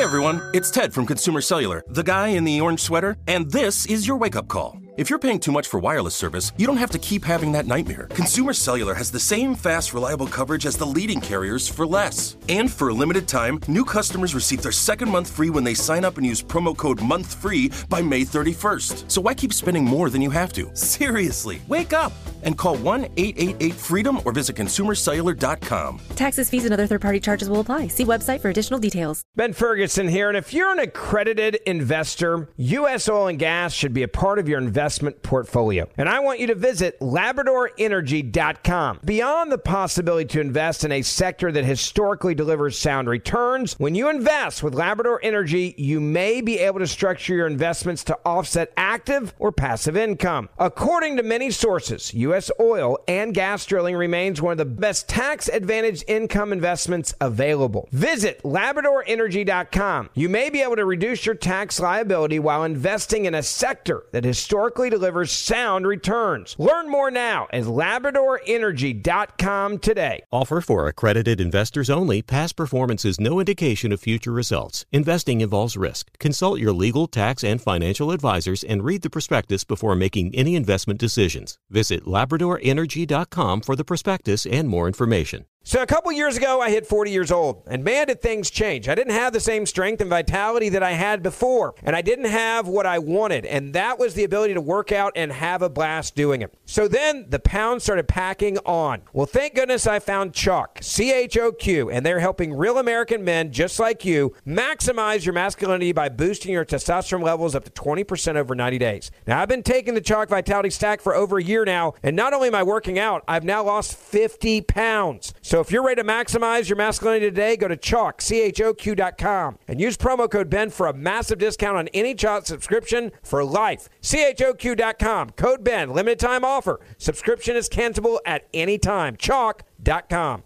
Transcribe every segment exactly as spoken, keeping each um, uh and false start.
Hey everyone, it's Ted from Consumer Cellular, the guy in the orange sweater, and this is your wake-up call. If you're paying too much for wireless service, you don't have to keep having that nightmare. Consumer Cellular has the same fast, reliable coverage as the leading carriers for less. And for a limited time, new customers receive their second month free when they sign up and use promo code MONTHFREE by May thirty-first. So why keep spending more than you have to? Seriously, wake up and call one eight eight eight freedom or visit consumer cellular dot com. Taxes, fees, and other third-party charges will apply. See website for additional details. Ben Ferguson here, and if you're an accredited investor, U S Oil and Gas should be a part of your investment portfolio. And I want you to visit labrador energy dot com. Beyond the possibility to invest in a sector that historically delivers sound returns, when you invest with Labrador Energy, you may be able to structure your investments to offset active or passive income. According to many sources, U S oil and gas drilling remains one of the best tax-advantaged income investments available. Visit labrador energy dot com. You may be able to reduce your tax liability while investing in a sector that historically delivers sound returns. Learn more now at labrador energy dot com today. Offer for accredited investors only. Past performance is no indication of future results. Investing involves risk. Consult your legal, tax, and financial advisors and read the prospectus before making any investment decisions. Visit labrador energy dot com for the prospectus and more information. So a couple years ago, I hit forty years old, and man, did things change. I didn't have the same strength and vitality that I had before, and I didn't have what I wanted, and that was the ability to work out and have a blast doing it. So then the pounds started packing on. Well, thank goodness I found Chalk, C H O Q, and they're helping real American men just like you maximize your masculinity by boosting your testosterone levels up to twenty percent over ninety days. Now, I've been taking the Chalk Vitality Stack for over a year now, and not only am I working out, I've now lost fifty pounds. So if you're ready to maximize your masculinity today, go to chalk, C H O Q dot com and use promo code Ben for a massive discount on any Chalk subscription for life. C H O Q dot com, code Ben, limited time offer. Subscription is cancelable at any time. chalk dot com.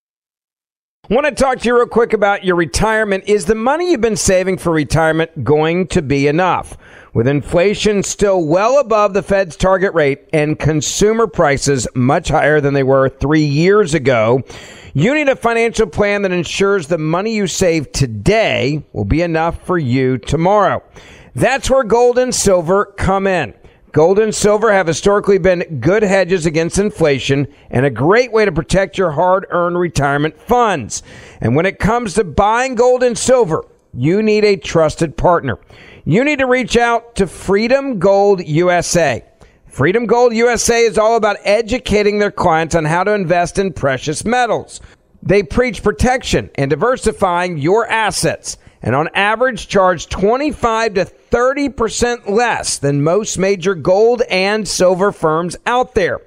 I want to talk to you real quick about your retirement. Is the money you've been saving for retirement going to be enough? With inflation still well above the Fed's target rate and consumer prices much higher than they were three years ago, you need a financial plan that ensures the money you save today will be enough for you tomorrow. That's where gold and silver come in. Gold and silver have historically been good hedges against inflation and a great way to protect your hard-earned retirement funds. And when it comes to buying gold and silver, you need a trusted partner. You need to reach out to Freedom Gold U S A. Freedom Gold U S A is all about educating their clients on how to invest in precious metals. They preach protection and diversifying your assets, and on average charge twenty-five to thirty percent less than most major gold and silver firms out there.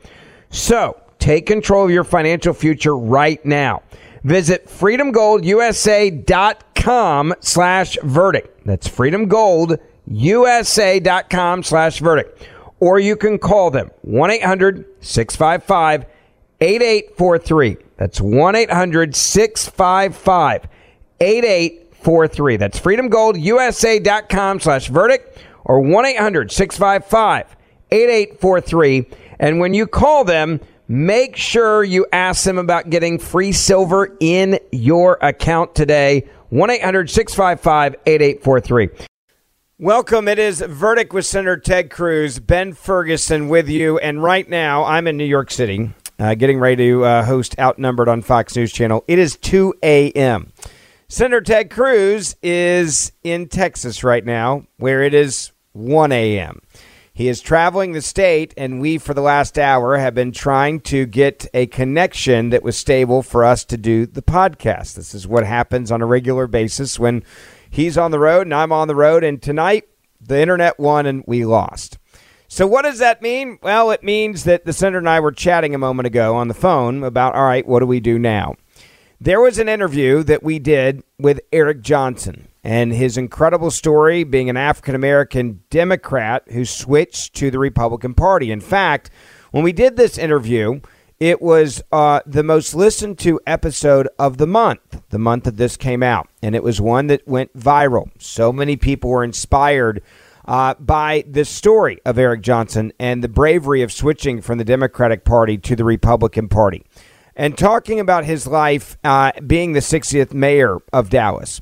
So, take control of your financial future right now. Visit freedom gold u s a dot com slash verdict. That's freedom gold u s a dot com slash verdict. Or you can call them one eight hundred six five five eight eight four three. That's one eight hundred six five five eight eight four three. That's freedom gold u s a dot com slash verdict or one eight hundred six five five eight eight four three. And when you call them, make sure you ask them about getting free silver in your account today. one eight hundred six five five eight eight four three. Welcome. It is Verdict with Senator Ted Cruz. Ben Ferguson with you. And right now, I'm in New York City, uh, getting ready to uh, host Outnumbered on Fox News Channel. It is two a.m. Senator Ted Cruz is in Texas right now, where it is one a.m. He is traveling the state, and we, for the last hour, have been trying to get a connection that was stable for us to do the podcast. This is what happens on a regular basis when he's on the road and I'm on the road, and tonight the internet won and we lost. So what does that mean? Well, it means that the senator and I were chatting a moment ago on the phone about, all right, what do we do now? There was an interview that we did with Eric Johnson and his incredible story being an African-American Democrat who switched to the Republican Party. In fact, when we did this interview, it was uh, the most listened to episode of the month, the month that this came out. And it was one that went viral. So many people were inspired uh, by this story of Eric Johnson and the bravery of switching from the Democratic Party to the Republican Party. And talking about his life uh, being the sixtieth mayor of Dallas.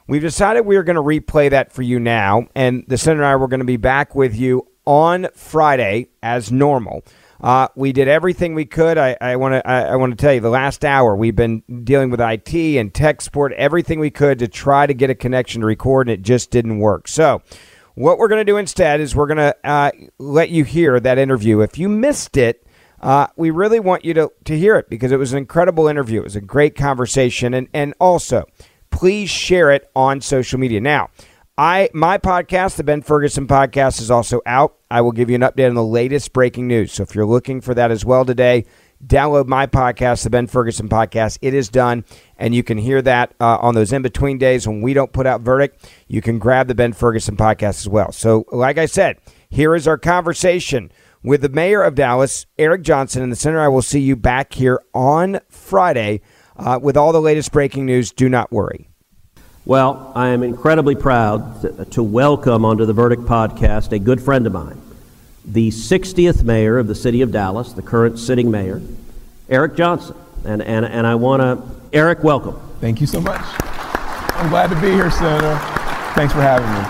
We've decided we are going to replay that for you now, and the Senator and I were going to be back with you on Friday as normal. Uh, we did everything we could. I, I want to I, I want to tell you, the last hour we've been dealing with I T and tech support, everything we could to try to get a connection to record, and it just didn't work. So what we're going to do instead is we're going to uh, let you hear that interview. If you missed it, uh, we really want you to, to hear it because it was an incredible interview. It was a great conversation, and and also please share it on social media. Now, I my podcast, the Ben Ferguson Podcast, is also out. I will give you an update on the latest breaking news. So if you're looking for that as well today, download my podcast, the Ben Ferguson Podcast. It is done, and you can hear that uh, on those in-between days when we don't put out verdict. You can grab the Ben Ferguson Podcast as well. So like I said, here is our conversation with the mayor of Dallas, Eric Johnson, and the Senator. I will see you back here on Friday Uh, with all the latest breaking news. Do not worry. Well, I am incredibly proud to, to welcome onto the Verdict Podcast a good friend of mine, the sixtieth mayor of the city of Dallas, the current sitting mayor, Eric Johnson. And, and, and I want to, Eric, welcome. Thank you so much. I'm glad to be here, Senator. Thanks for having me.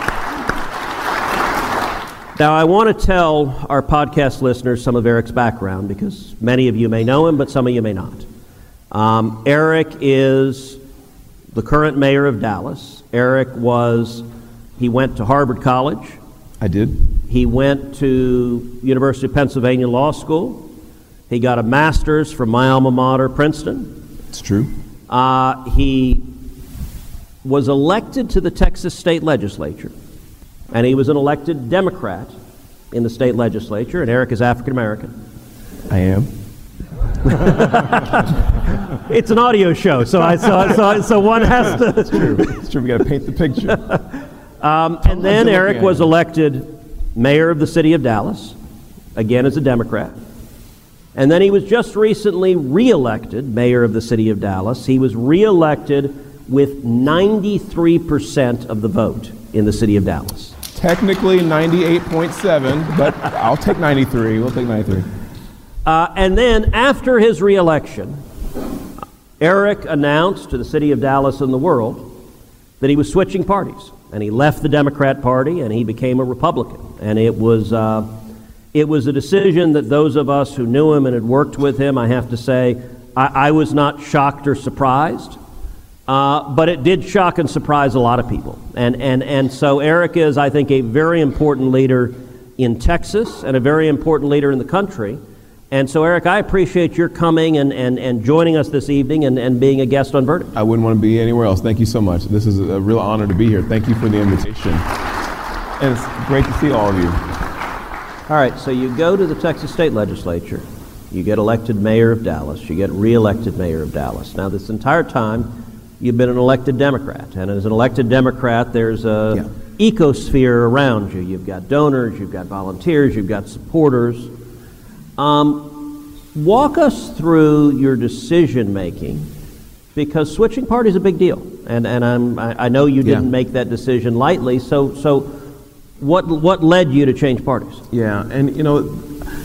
Now, I want to tell our podcast listeners some of Eric's background because many of you may know him, but some of you may not. Um, Eric is the current mayor of Dallas. Eric was, he went to Harvard College. I did. He went to University of Pennsylvania Law School. He got a master's from my alma mater, Princeton. It's true. Uh, he was elected to the Texas state legislature, and he was an elected Democrat in the state legislature, and Eric is African American. I am. It's an audio show, so I so, so, so one has to. It's true. It's true. We got to paint the picture. Um, and then Eric was elected mayor of the city of Dallas, again as a Democrat. And then he was just recently reelected mayor of the city of Dallas. He was reelected with ninety-three percent of the vote in the city of Dallas. Technically ninety-eight point seven, but I'll take ninety-three. We'll take ninety-three. Uh, and then after his reelection, Eric announced to the city of Dallas and the world that he was switching parties. And he left the Democrat Party and he became a Republican. And it was uh, it was a decision that those of us who knew him and had worked with him, I have to say, I, I was not shocked or surprised. Uh, but it did shock and surprise a lot of people. And, and, and so Eric is, I think, a very important leader in Texas and a very important leader in the country. And so, Eric, I appreciate your coming and, and, and joining us this evening and, and being a guest on Verdict. I wouldn't want to be anywhere else. Thank you so much. This is a real honor to be here. Thank you for the invitation. And it's great to see all of you. All right, so you go to the Texas State Legislature. You get elected mayor of Dallas. You get reelected mayor of Dallas. Now, this entire time, you've been an elected Democrat. And as an elected Democrat, there's a yeah. ecosphere around you. You've got donors, you've got volunteers, you've got supporters. Um, walk us through your decision-making, because switching parties is a big deal. And, and I'm, I, I know you didn't yeah. make that decision lightly. So, so what, what led you to change parties? Yeah, and, you know,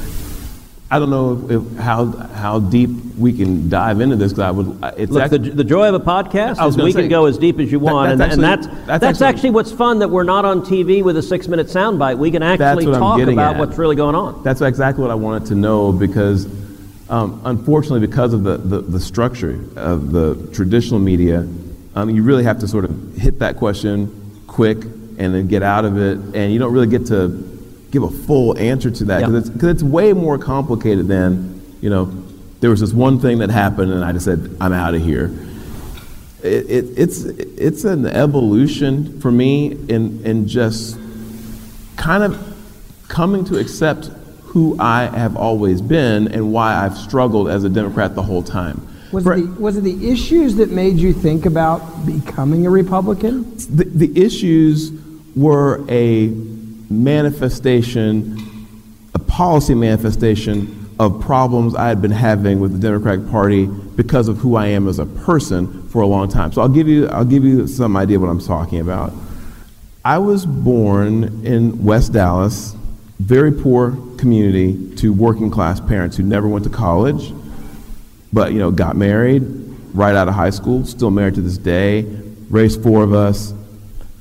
I don't know if, if how how deep we can dive into this, because I would. It's Look, actually, the, the joy of a podcast is we say, can go as deep as you want, that, that's and, actually, and that's that's, that's actually, actually what's fun, that we're not on T V with a six-minute soundbite. We can actually talk about at. what's really going on. That's exactly what I wanted to know, because um, unfortunately, because of the, the, the structure of the traditional media, um, you really have to sort of hit that question quick and then get out of it, and you don't really get to give a full answer to that, because yep. it's, it's way more complicated than, you know, there was this one thing that happened and I just said, I'm out of here. It, it, it's it's an evolution for me in, in just kind of coming to accept who I have always been and why I've struggled as a Democrat the whole time. Was, for, it, the, was it the issues that made you think about becoming a Republican? The, the issues were a manifestation, a policy manifestation of problems I had been having with the Democratic Party because of who I am as a person for a long time. So I'll give you I'll give you some idea what I'm talking about. I was born in West Dallas, very poor community, to working class parents who never went to college, but you know, got married right out of high school, still married to this day, raised four of us,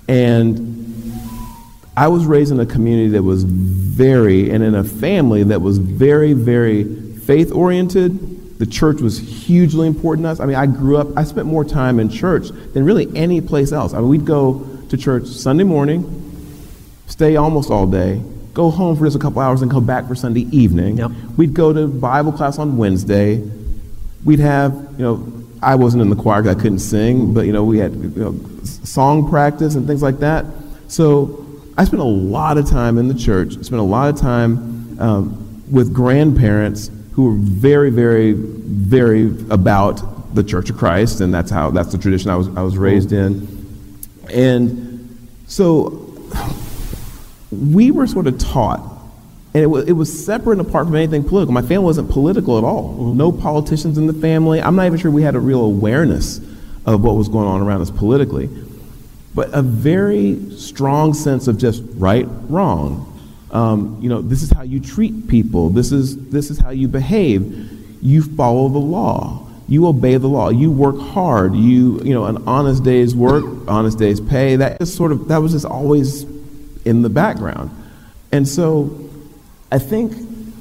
And I was raised in a community that was very, and in a family that was very, very faith-oriented. The church was hugely important to us. I mean, I grew up, I spent more time in church than really any place else. I mean, we'd go to church Sunday morning, stay almost all day, go home for just a couple hours and come back for Sunday evening. Yep. We'd go to Bible class on Wednesday. We'd have, you know, I wasn't in the choir because I couldn't sing, but, you know, we had, you know, song practice and things like that. So I spent a lot of time in the church, spent a lot of time um, with grandparents who were very, very, very about the Church of Christ, and that's how, that's the tradition I was, I was raised in. And so we were sort of taught, and it was, it was separate and apart from anything political. My family wasn't political at all. Mm-hmm. No politicians in the family. I'm not even sure we had a real awareness of what was going on around us politically. But a very strong sense of just right, wrong. Um, you know, this is how you treat people. This is, this is how you behave. You follow the law. You obey the law. You work hard. You, you know, an honest day's work, honest day's pay. That just sort of, that was just always in the background. And so I think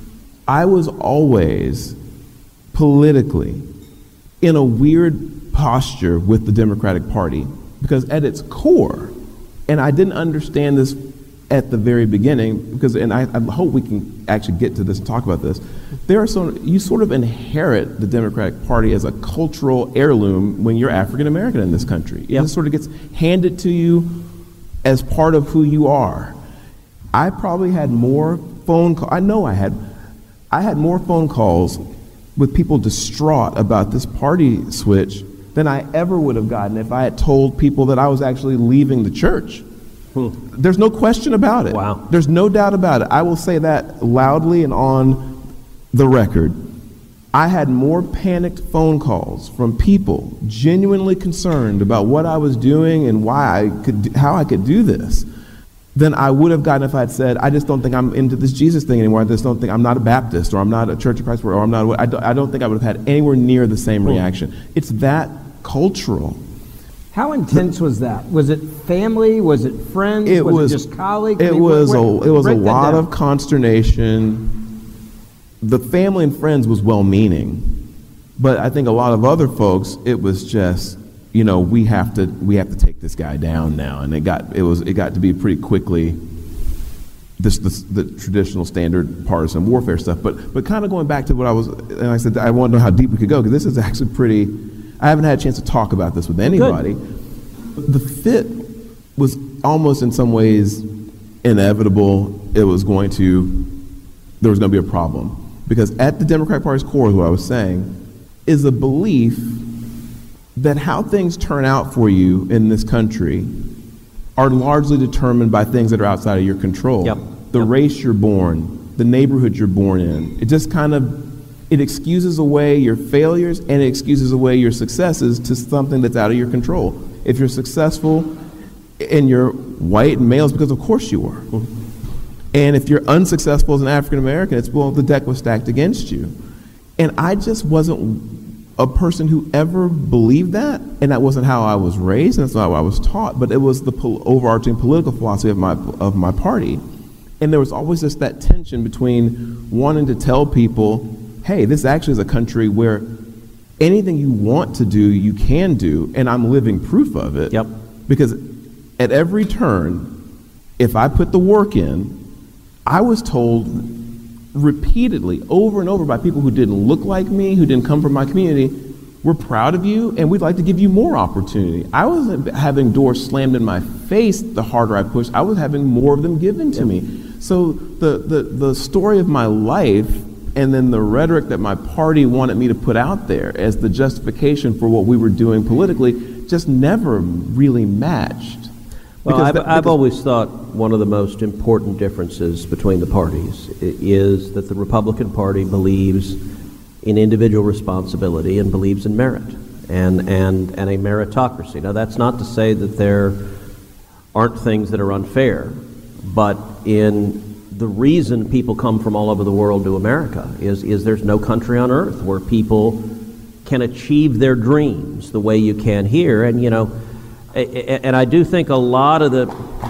I was always politically in a weird posture with the Democratic Party, because at its core, and I didn't understand this at the very beginning, because, and I, I hope we can actually get to this and talk about this, there are some, you sort of inherit the Democratic Party as a cultural heirloom when you're African American in this country. Yep. It just sort of gets handed to you as part of who you are. I probably had more phone calls, I know I had, I had more phone calls with people distraught about this party switch than I ever would have gotten if I had told people that I was actually leaving the church. Hmm. There's no question about it. Wow. There's no doubt about it. I will say that loudly and on the record. I had more panicked phone calls from people genuinely concerned about what I was doing and why I could, how I could do this, than I would have gotten if I had said, I just don't think I'm into this Jesus thing anymore. I just don't think, I'm not a Baptist, or I'm not a Church of Christ, or I'm not, I don't, I don't think I would have had anywhere near the same reaction. It's that cultural. How intense was that? Was it family? Was it friends? It was, was it just colleagues? It I mean, was where, a, it was a lot down. of consternation. The family and friends was well-meaning, but I think a lot of other folks, it was just, you know, we have to we have to take this guy down now, and it got it was it got to be pretty quickly this, this the traditional standard partisan warfare stuff. But but kind of going back to what I was, and I said I want to know how deep we could go, because this is actually pretty. I haven't had a chance to talk about this with anybody. Good. The fit was almost in some ways inevitable. It was going to there was going to be a problem, because at the Democratic Party's core, what I was saying, is a belief that how things turn out for you in this country are largely determined by things that are outside of your control. Yep. The yep. race you're born, the neighborhood you're born in. It just kind of, it excuses away your failures and it excuses away your successes to something that's out of your control. If you're successful and you're white and male, it's because of course you are. Mm-hmm. And if you're unsuccessful as an African American, it's, well, the deck was stacked against you. And I just wasn't a person who ever believed that, and that wasn't how I was raised, and that's not what I was taught, but it was the pol- overarching political philosophy of my of my party. And there was always just that tension between wanting to tell people, hey, this actually is a country where anything you want to do, you can do, and I'm living proof of it. Yep. Because at every turn, if I put the work in, I was told repeatedly, over and over, by people who didn't look like me, who didn't come from my community, we're proud of you and we'd like to give you more opportunity. I wasn't having doors slammed in my face the harder I pushed. I was having more of them given to me. So the, the, the story of my life, and then the rhetoric that my party wanted me to put out there as the justification for what we were doing politically, just never really matched. Well, I've, that, I've always thought one of the most important differences between the parties is that the Republican Party believes in individual responsibility and believes in merit and, and, and a meritocracy. Now, that's not to say that there aren't things that are unfair, but in the reason people come from all over the world to America is, is there's no country on earth where people can achieve their dreams the way you can here. And, you know, and I do think a lot of the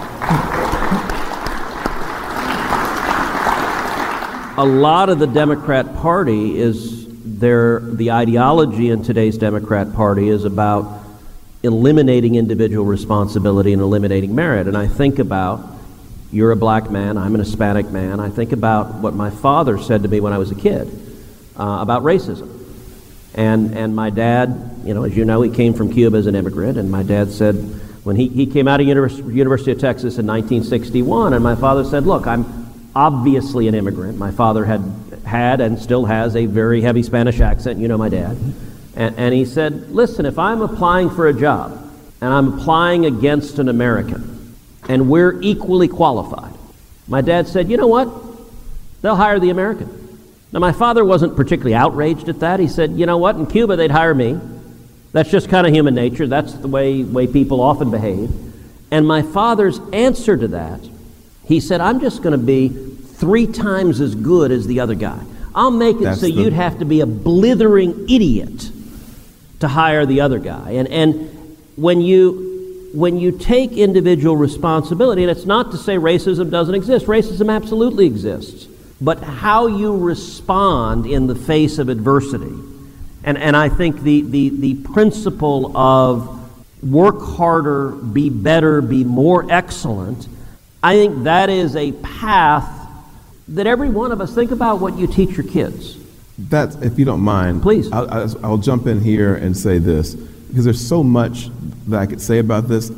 a lot of the Democrat Party is their the ideology in today's Democrat Party is about eliminating individual responsibility and eliminating merit. And I think about, you're a black man, I'm an Hispanic man. I think about what my father said to me when I was a kid uh, about racism. And and my dad, you know, as you know, he came from Cuba as an immigrant, and my dad said, when he, he came out of Univers- University of Texas in nineteen sixty-one, and my father said, look, I'm obviously an immigrant. My father had had and still has a very heavy Spanish accent, you know my dad. And, and he said, listen, if I'm applying for a job, and I'm applying against an American, and we're equally qualified, my dad said, you know what? They'll hire the American. Now, my father wasn't particularly outraged at that. He said, you know what? In Cuba, they'd hire me. That's just kind of human nature. That's the way, way people often behave. And my father's answer to that, he said, I'm just going to be three times as good as the other guy. I'll make it That's so the... you'd have to be a blithering idiot to hire the other guy. And and when you when you take individual responsibility, and it's not to say racism doesn't exist. Racism absolutely exists. But how you respond in the face of adversity. And and I think the, the, the principle of work harder, be better, be more excellent, I think that is a path that every one of us, think about what you teach your kids. That's, if you don't mind, please. I'll, I'll, I'll jump in here and say this, because there's so much that I could say about this.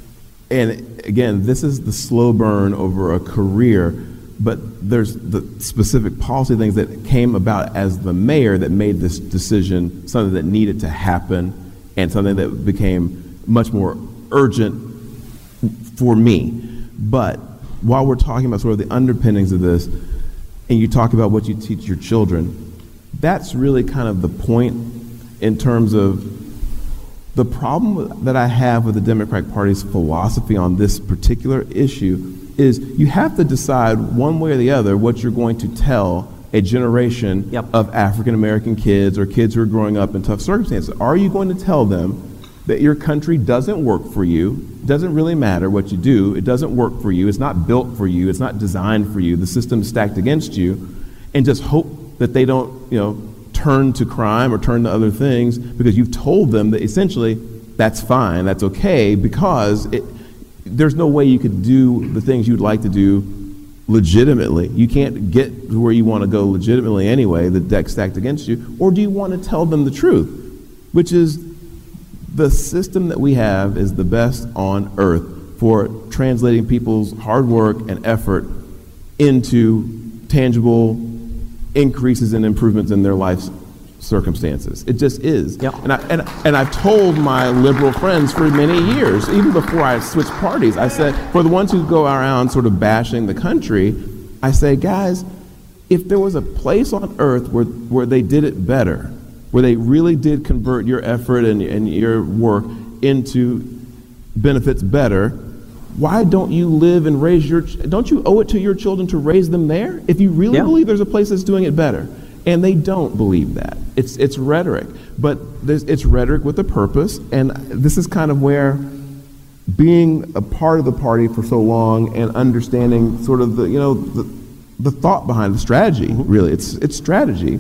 And again, this is the slow burn over a career, but there's the specific policy things that came about as the mayor that made this decision something that needed to happen and something that became much more urgent for me. But while we're talking about sort of the underpinnings of this, and you talk about what you teach your children, that's really kind of the point in terms of the problem that I have with the Democratic Party's philosophy on this particular issue is you have to decide one way or the other what you're going to tell a generation yep. of African American kids or kids who are growing up in tough circumstances. Are you going to tell them that your country doesn't work for you, doesn't really matter what you do, it doesn't work for you, it's not built for you, it's not designed for you, the system's stacked against you, and just hope that they don't, you know, turn to crime or turn to other things because you've told them that essentially that's fine, that's okay, because it, there's no way you could do the things you'd like to do legitimately. You can't get to where you want to go legitimately anyway, the deck's stacked against you. Or do you want to tell them the truth, which is the system that we have is the best on earth for translating people's hard work and effort into tangible increases and improvements in their life circumstances. It just is. Yep. And, I, and, and I've told my liberal friends for many years, even before I switched parties, I said, for the ones who go around sort of bashing the country, I say, guys, if there was a place on earth where, where they did it better, where they really did convert your effort and, and your work into benefits better, why don't you live and raise your, don't you owe it to your children to raise them there? If you really yeah. believe there's a place that's doing it better. And they don't believe that. It's it's rhetoric, but it's rhetoric with a purpose, and this is kind of where being a part of the party for so long and understanding sort of the, you know, the, the thought behind the strategy, really, it's it's strategy.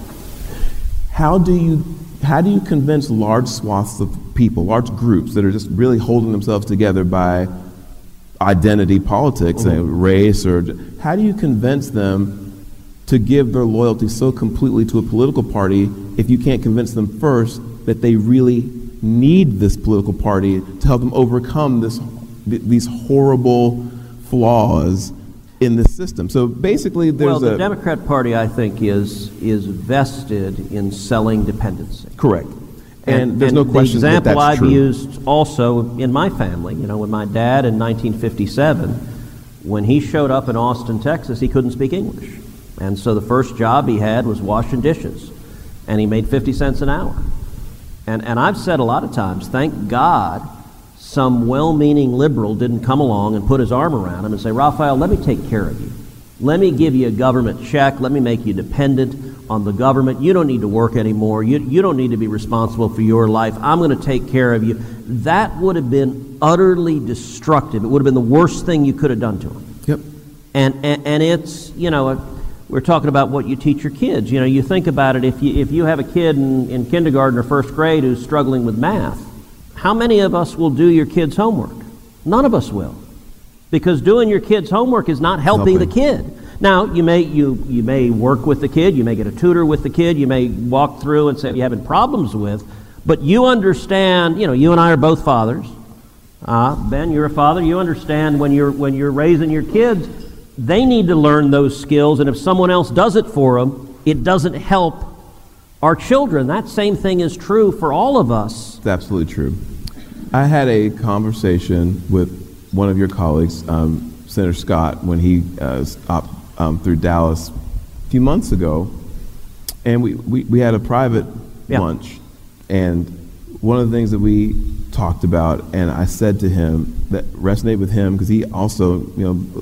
How do you how do you convince large swaths of people, large groups that are just really holding themselves together by identity politics, mm-hmm. and race, or how do you convince them to give their loyalty so completely to a political party if you can't convince them first that they really need this political party to help them overcome this these horrible flaws in this system? So basically there's well, the a... Democrat Party, I think, is is vested in selling dependency. Correct. And, and there's and no question that that's true. The example I've true. used also in my family, you know, when my dad in nineteen fifty-seven, when he showed up in Austin, Texas, he couldn't speak English. And so the first job he had was washing dishes, and he made fifty cents an hour. And and I've said a lot of times, thank God some well-meaning liberal didn't come along and put his arm around him and say, Raphael, let me take care of you. Let me give you a government check. Let me make you dependent. on the government. You don't need to work anymore. You, you don't need to be responsible for your life. I'm going to take care of you. That would have been utterly destructive. It would have been the worst thing you could have done to him. Yep. And, and, and it's, you know, we're talking about what you teach your kids. You know, you think about it, if you, if you have a kid in, in kindergarten or first grade who's struggling with math, how many of us will do your kid's homework? None of us will. Because doing your kid's homework is not helping, helping. the kid. Now, you may you you may work with the kid, you may get a tutor with the kid, you may walk through and say you're having problems with, but you understand, you know, you and I are both fathers. Uh, Ben, you're a father. You understand when you're when you're raising your kids, they need to learn those skills, and if someone else does it for them, it doesn't help our children. That same thing is true for all of us. It's absolutely true. I had a conversation with one of your colleagues, um, Senator Scott, when he uh, stopped um, through Dallas a few months ago, and we, we, we had a private yeah. lunch, and one of the things that we talked about, and I said to him that resonated with him because he also, you know,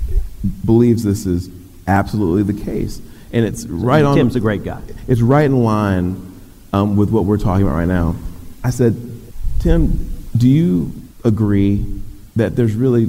believes this is absolutely the case, and it's right on. Tim's a great guy. It's right in line um, with what we're talking about right now. I said, Tim, do you agree that there's really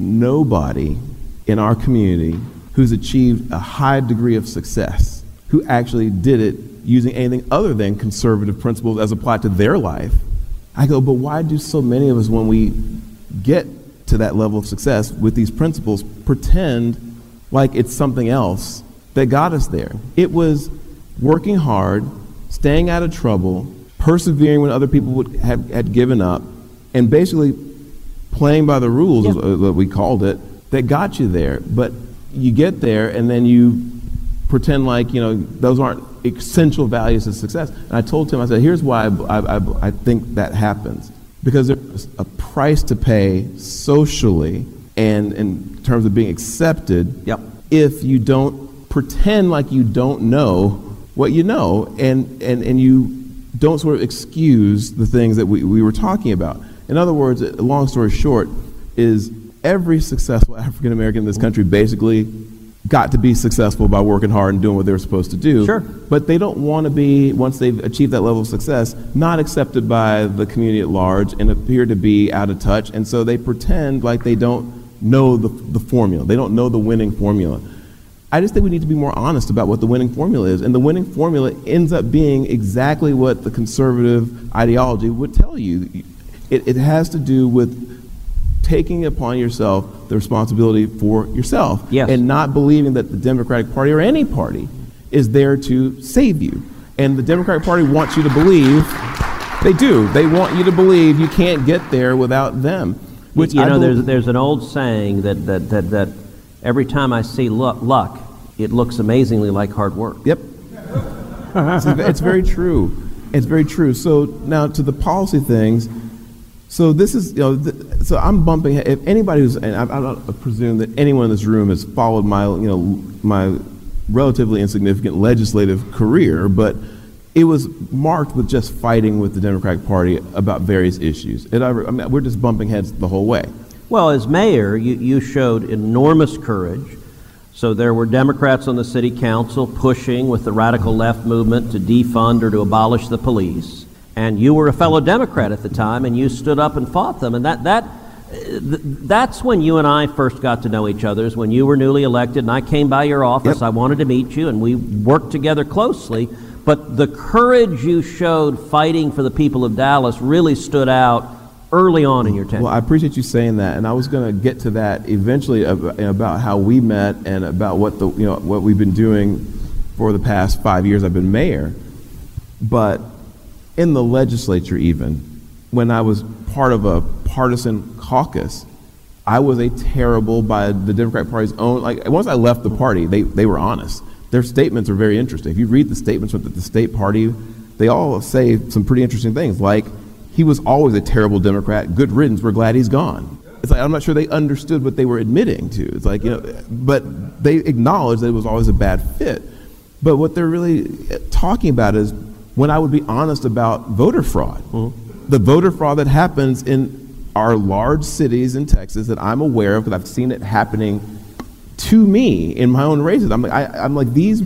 nobody in our community who's achieved a high degree of success, who actually did it using anything other than conservative principles as applied to their life? I go, but why do so many of us, when we get to that level of success with these principles, pretend like it's something else that got us there? It was working hard, staying out of trouble, persevering when other people would have, had given up, and basically playing by the rules, yeah. is what we called it, that got you there. But you get there and then you pretend like, you know, those aren't essential values of success. And I told him, I said, here's why I, I, I think that happens. Because there's a price to pay socially and in terms of being accepted yep. if you don't pretend like you don't know what you know, and, and, and you don't sort of excuse the things that we, we were talking about. In other words, a long story short, is every successful African American in this country basically got to be successful by working hard and doing what they were supposed to do. Sure. But they don't want to be, once they've achieved that level of success, not accepted by the community at large and appear to be out of touch. And so they pretend like they don't know the, the formula. They don't know the winning formula. I just think we need to be more honest about what the winning formula is. And the winning formula ends up being exactly what the conservative ideology would tell you. It, it has to do with taking upon yourself the responsibility for yourself, yes. and not believing that the Democratic Party or any party is there to save you. And the Democratic Party wants you to believe, they do, they want you to believe you can't get there without them. Which you I know, believe, there's there's an old saying that that that, that every time I see luck, luck, it looks amazingly like hard work. Yep. it's, it's very true. It's very true. So now to the policy things. So this is, you know, th- so I'm bumping. If anybody who's, and I, I don't presume that anyone in this room has followed my, you know, my relatively insignificant legislative career, but it was marked with just fighting with the Democratic Party about various issues. And I, I mean, we're just bumping heads the whole way. Well, as mayor, you, you showed enormous courage. So there were Democrats on the city council pushing with the radical left movement to defund or to abolish the police. And you were a fellow Democrat at the time, and you stood up and fought them. And that that that's when you and I first got to know each other, is when you were newly elected, and I came by your office. Yep. I wanted to meet you, and we worked together closely. But the courage you showed fighting for the people of Dallas really stood out early on in your tenure. Well, I appreciate you saying that, and I was going to get to that eventually about how we met and about what the you know what we've been doing for the past five years I've been mayor. But in the legislature, even when I was part of a partisan caucus, I was a terrible, by the Democratic Party's own, like once I left the party, they, they were honest. Their statements are very interesting. If you read the statements with the state party, they all say some pretty interesting things, like he was always a terrible Democrat, good riddance, we're glad he's gone. It's like, I'm not sure they understood what they were admitting to. It's like, you know, but they acknowledged that it was always a bad fit. But what they're really talking about is when I would be honest about voter fraud. Mm-hmm. The voter fraud that happens in our large cities in Texas that I'm aware of because I've seen it happening to me in my own races. I'm like, I, I'm like these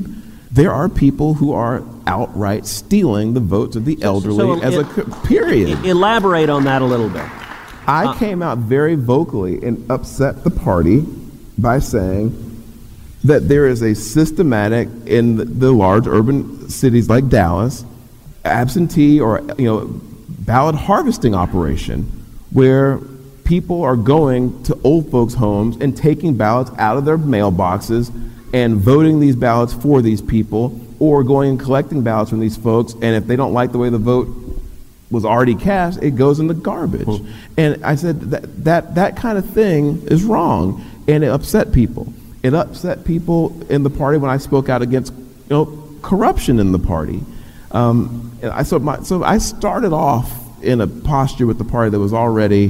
there are people who are outright stealing the votes of the elderly so as it, a period. Elaborate on that a little bit. I uh, came out very vocally and upset the party by saying that there is a systematic, in the, the large urban cities like Dallas, absentee or you know ballot harvesting operation where people are going to old folks' homes and taking ballots out of their mailboxes and voting these ballots for these people, or going and collecting ballots from these folks, and if they don't like the way the vote was already cast, it goes in the garbage. Mm-hmm. And I said that, that that kind of thing is wrong, and it upset people. It upset people in the party when I spoke out against you know corruption in the party. Um, and I so my so I started off in a posture with the party that was already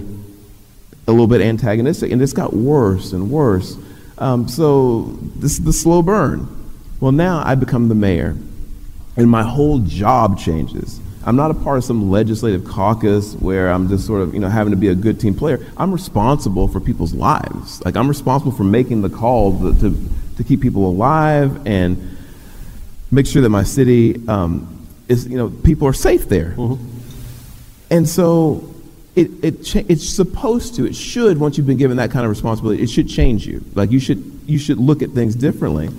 a little bit antagonistic, and this got worse and worse. Um, so this is the slow burn. Well, now I become the mayor, and my whole job changes. I'm not a part of some legislative caucus where I'm just sort of, you know, having to be a good team player. I'm responsible for people's lives. Like, I'm responsible for making the call to to, to keep people alive and make sure that my city um, is, you know, people are safe there. Mm-hmm. And so it it cha- it's supposed to, it should, once you've been given that kind of responsibility, it should change you. Like, you should you should look at things differently.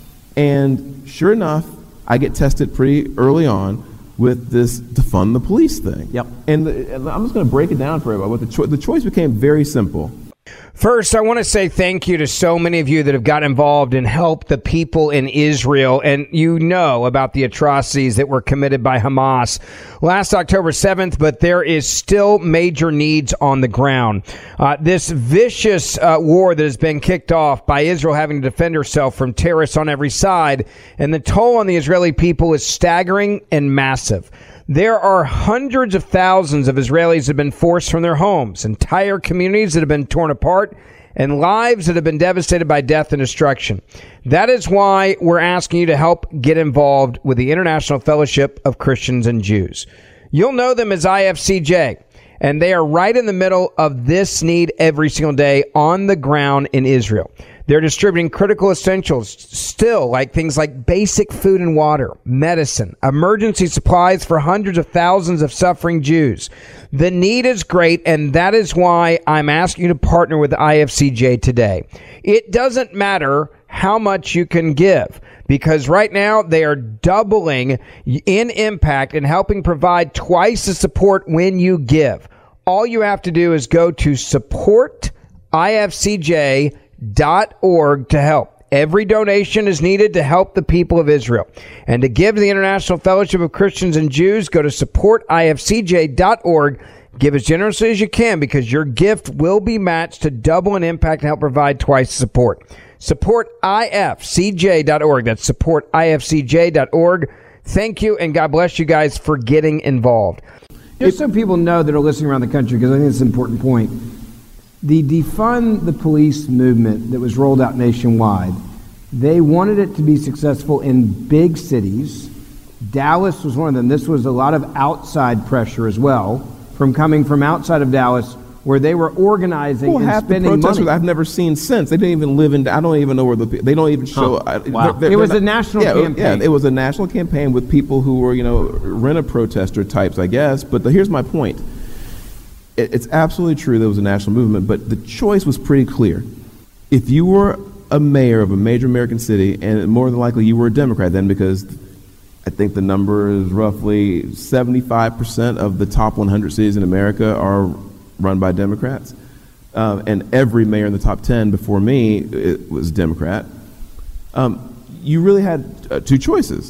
And sure enough, I get tested pretty early on with this defund the police thing. Yep. And, the, and I'm just going to break it down for everybody. What the, cho- the choice became very simple. First, I want to say thank you to so many of you that have gotten involved and helped the people in Israel. And you know about the atrocities that were committed by Hamas last October seventh, but there is still major needs on the ground. Uh, this vicious uh, war that has been kicked off by Israel having to defend herself from terrorists on every side, and the toll on the Israeli people is staggering and massive. There are hundreds of thousands of Israelis that have been forced from their homes, entire communities that have been torn apart, and lives that have been devastated by death and destruction. That is why we're asking you to help get involved with the International Fellowship of Christians and Jews. You'll know them as I F C J, and they are right in the middle of this need every single day on the ground in Israel. They're distributing critical essentials still, like things like basic food and water, medicine, emergency supplies for hundreds of thousands of suffering Jews. The need is great, and that is why I'm asking you to partner with I F C J today. It doesn't matter how much you can give, because right now they are doubling in impact and helping provide twice the support when you give. All you have to do is go to support I F C J dot org to help. Every donation is needed to help the people of Israel. And to give to the International Fellowship of Christians and Jews, go to support I F C J dot org. Give as generously as you can, because your gift will be matched to double in impact and help provide twice the support. support I F C J dot org. That's support I F C J dot org. Thank you, and God bless you guys for getting involved. Just so people know that are listening around the country, because I think it's an important point. The defund the police movement that was rolled out nationwide, they wanted it to be successful in big cities. Dallas was one of them. This was a lot of outside pressure as well, from coming from outside of Dallas, where they were organizing well, and half spending the protesters money. I've never seen since. They didn't even live in, I don't even know where the, they don't even show. Huh. I, wow. they're, they're it was not, a national yeah, campaign. Yeah, it was a national campaign with people who were, you know, rent-a-protester types, I guess. But the, here's my point. It's absolutely true there was a national movement, but the choice was pretty clear. If you were a mayor of a major American city, and more than likely you were a Democrat then, because I think the number is roughly seventy-five percent of the top one hundred cities in America are run by Democrats. Uh, and every mayor in the top ten before me it was Democrat. Um, you really had uh, two choices.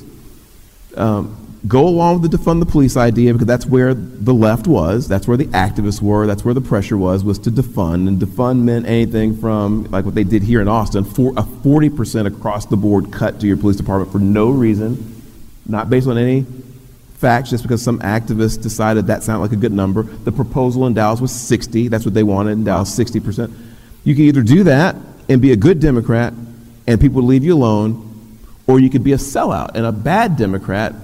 Um, Go along with the defund the police idea, because that's where the left was, that's where the activists were, that's where the pressure was, was to defund. And defund meant anything from, like what they did here in Austin, for a forty percent across the board cut to your police department for no reason, not based on any facts, just because some activists decided that sounded like a good number. The proposal in Dallas was sixty, that's what they wanted in Dallas, sixty percent. You can either do that and be a good Democrat and people would leave you alone, or you could be a sellout and a bad Democrat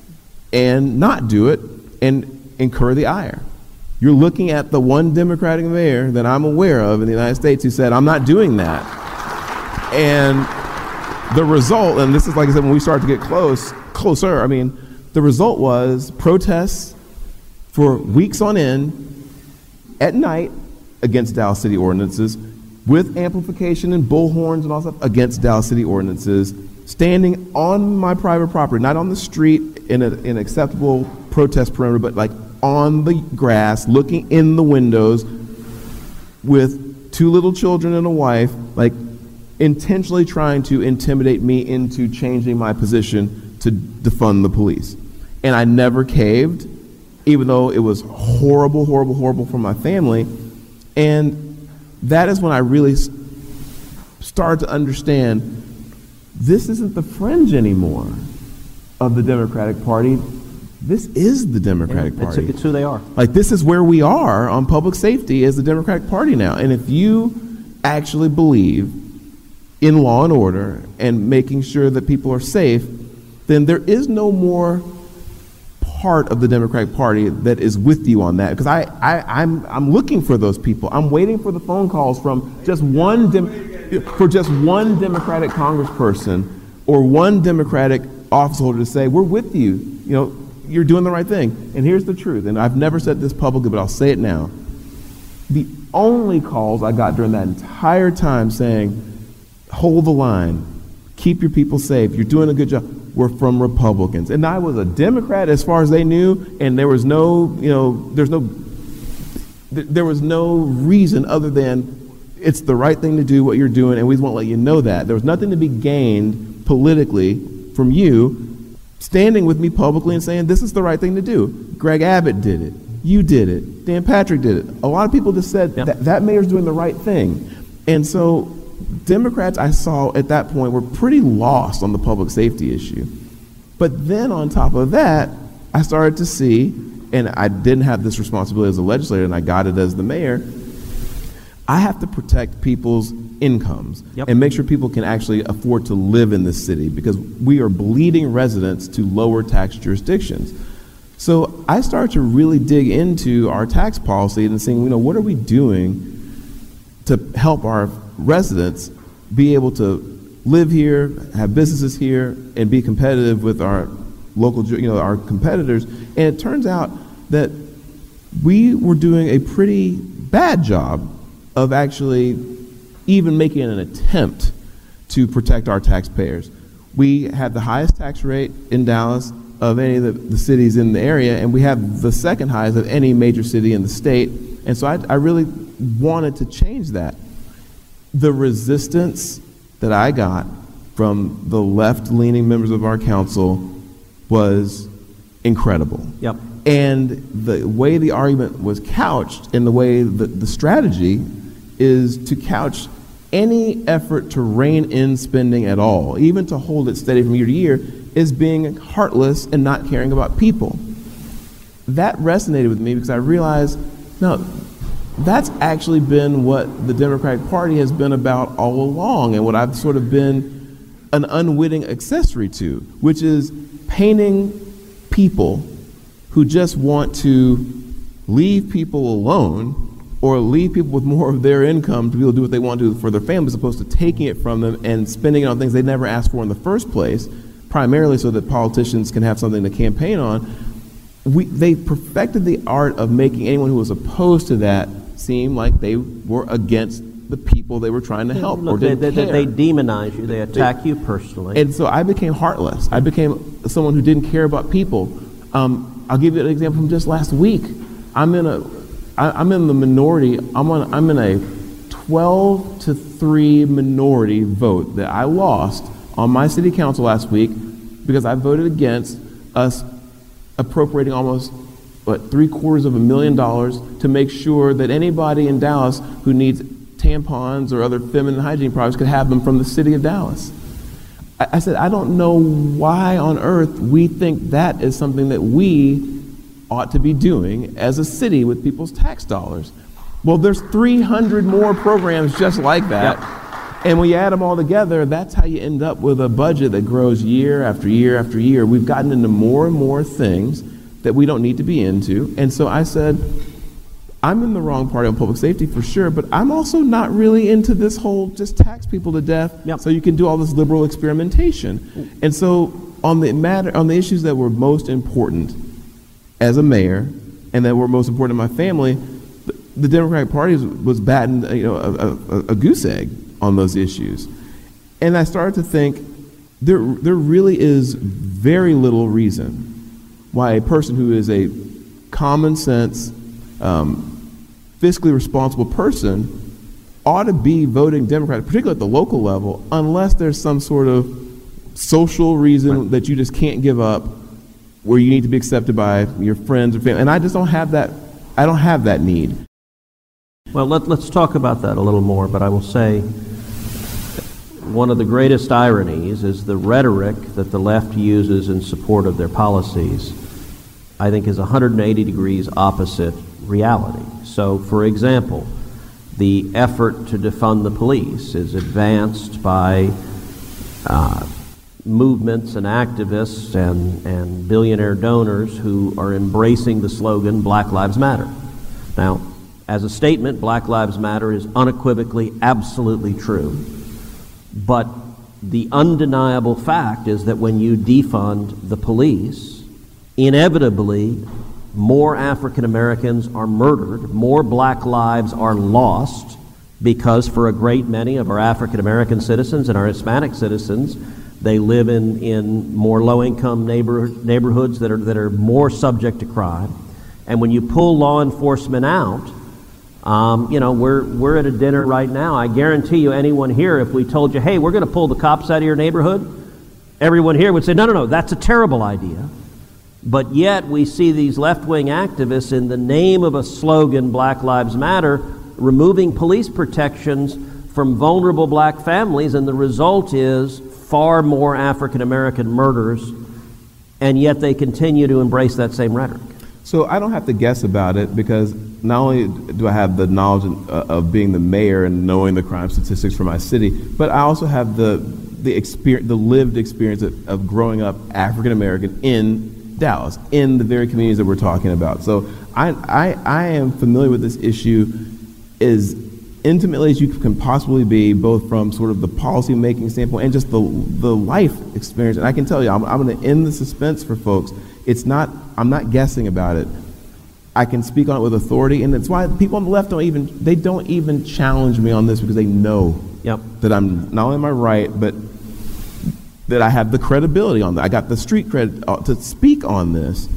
and not do it and incur the ire. You're looking at the one Democratic mayor that I'm aware of in the United States who said, I'm not doing that. And the result, and this is like I said, when we started to get close, closer, I mean, the result was protests for weeks on end at night against Dallas City ordinances, with amplification and bullhorns and all stuff against Dallas City ordinances, standing on my private property, not on the street in, a, in an acceptable protest perimeter, but like on the grass, looking in the windows with two little children and a wife, like intentionally trying to intimidate me into changing my position to defund the police. And I never caved, even though it was horrible, horrible, horrible for my family. And that is when I really started to understand this isn't the fringe anymore of the Democratic Party. This is the Democratic yeah, Party. It's, it's who they are. Like, this is where we are on public safety as the Democratic Party now. And if you actually believe in law and order and making sure that people are safe, then there is no more part of the Democratic Party that is with you on that. Because I, I, I'm, I'm looking for those people. I'm waiting for the phone calls from just one, dem- for just one Democratic congressperson or one Democratic office holder to say, we're with you. You know, you're doing the right thing. And here's the truth, and I've never said this publicly, but I'll say it now. The only calls I got during that entire time saying, hold the line, keep your people safe, you're doing a good job, were from Republicans. And I was a Democrat as far as they knew, and there was no, you know, there's no, th- there was no reason other than it's the right thing to do what you're doing, and we won't let you know that. There was nothing to be gained politically from you standing with me publicly and saying this is the right thing to do. Greg Abbott did it. You did it. Dan Patrick did it. A lot of people just said yep. that, that mayor's doing the right thing. And so Democrats I saw at that point were pretty lost on the public safety issue. But then on top of that, I started to see, and I didn't have this responsibility as a legislator, and I got it as the mayor, I have to protect people's incomes yep. and make sure people can actually afford to live in this city, because we are bleeding residents to lower tax jurisdictions. So I started to really dig into our tax policy and saying, you know, what are we doing to help our residents be able to live here, have businesses here, and be competitive with our local, you know, our competitors. And it turns out that we were doing a pretty bad job of actually even making an attempt to protect our taxpayers. We had the highest tax rate in Dallas of any of the, the cities in the area, and we have the second highest of any major city in the state. And so I, I really wanted to change that. The resistance that I got from the left-leaning members of our council was incredible. Yep. And the way the argument was couched and the way the, the strategy is to couch any effort to rein in spending at all, even to hold it steady from year to year, is being heartless and not caring about people. That resonated with me because I realized, no, that's actually been what the Democratic Party has been about all along, and what I've sort of been an unwitting accessory to, which is painting people who just want to leave people alone or leave people with more of their income to be able to do what they want to do for their families, as opposed to taking it from them and spending it on things they never asked for in the first place, primarily so that politicians can have something to campaign on. We, they perfected the art of making anyone who was opposed to that seem like they were against the people they were trying to help. Look, or didn't they, they, care. they demonize you. They attack They- you personally. And so I became heartless. I became someone who didn't care about people. Um, I'll give you an example from just last week. I'm in a, I, I'm in the minority. I'm on. I'm in a twelve to three minority vote that I lost on my city council last week because I voted against us appropriating almost what three quarters of a million dollars to make sure that anybody in Dallas who needs tampons or other feminine hygiene products could have them from the city of Dallas. I, I said, I don't know why on earth we think that is something that we ought to be doing as a city with people's tax dollars. Well, there's three hundred more programs just like that. Yep. And when you add them all together, that's how you end up with a budget that grows year after year after year. We've gotten into more and more things that we don't need to be into. And so I said, I'm in the wrong party on public safety for sure, but I'm also not really into this whole just tax people to death yep. so you can do all this liberal experimentation. And so on the matter, on the issues that were most important as a mayor and that were most important in my family, the, the Democratic Party was batting you know, a, a, a goose egg on those issues. And I started to think there there really is very little reason why a person who is a common sense, um, fiscally responsible person ought to be voting Democrat, particularly at the local level, unless there's some sort of social reason right. that you just can't give up, where you need to be accepted by your friends or family. And I just don't have that. I don't have that need. Well, let, let's talk about that a little more. But I will say, one of the greatest ironies is the rhetoric that the left uses in support of their policies, I think, is one hundred eighty degrees opposite reality. So, for example, the effort to defund the police is advanced by uh, movements and activists and, and billionaire donors who are embracing the slogan Black Lives Matter. Now, as a statement, Black Lives Matter is unequivocally, absolutely true. But the undeniable fact is that when you defund the police, inevitably more African Americans are murdered, more black lives are lost, because for a great many of our African American citizens and our Hispanic citizens, they live in, in more low-income neighbor, neighborhoods that are that are more subject to crime. And when you pull law enforcement out, um, you know, we're we're at a dinner right now. I guarantee you, anyone here, if we told you, hey, we're going to pull the cops out of your neighborhood, everyone here would say, no, no, no, that's a terrible idea. But yet we see these left-wing activists, in the name of a slogan, Black Lives Matter, removing police protections from vulnerable black families, and the result is far more African American murders, and yet they continue to embrace that same rhetoric. So I don't have to guess about it, because not only do I have the knowledge of, uh, of being the mayor and knowing the crime statistics for my city, but I also have the the experience, the lived experience of, of growing up African American in Dallas, in the very communities that we're talking about. So I, I, I am familiar with this issue as intimately as you can possibly be, both from sort of the policy making standpoint and just the the life experience. And I can tell you, I'm, I'm going to end the suspense for folks. It's not, I'm not guessing about it. I can speak on it with authority, and it's why people on the left don't even, they don't even challenge me on this, because they know yep. that I'm, not only am I right, but that I have the credibility on that. I got the street cred to speak on this.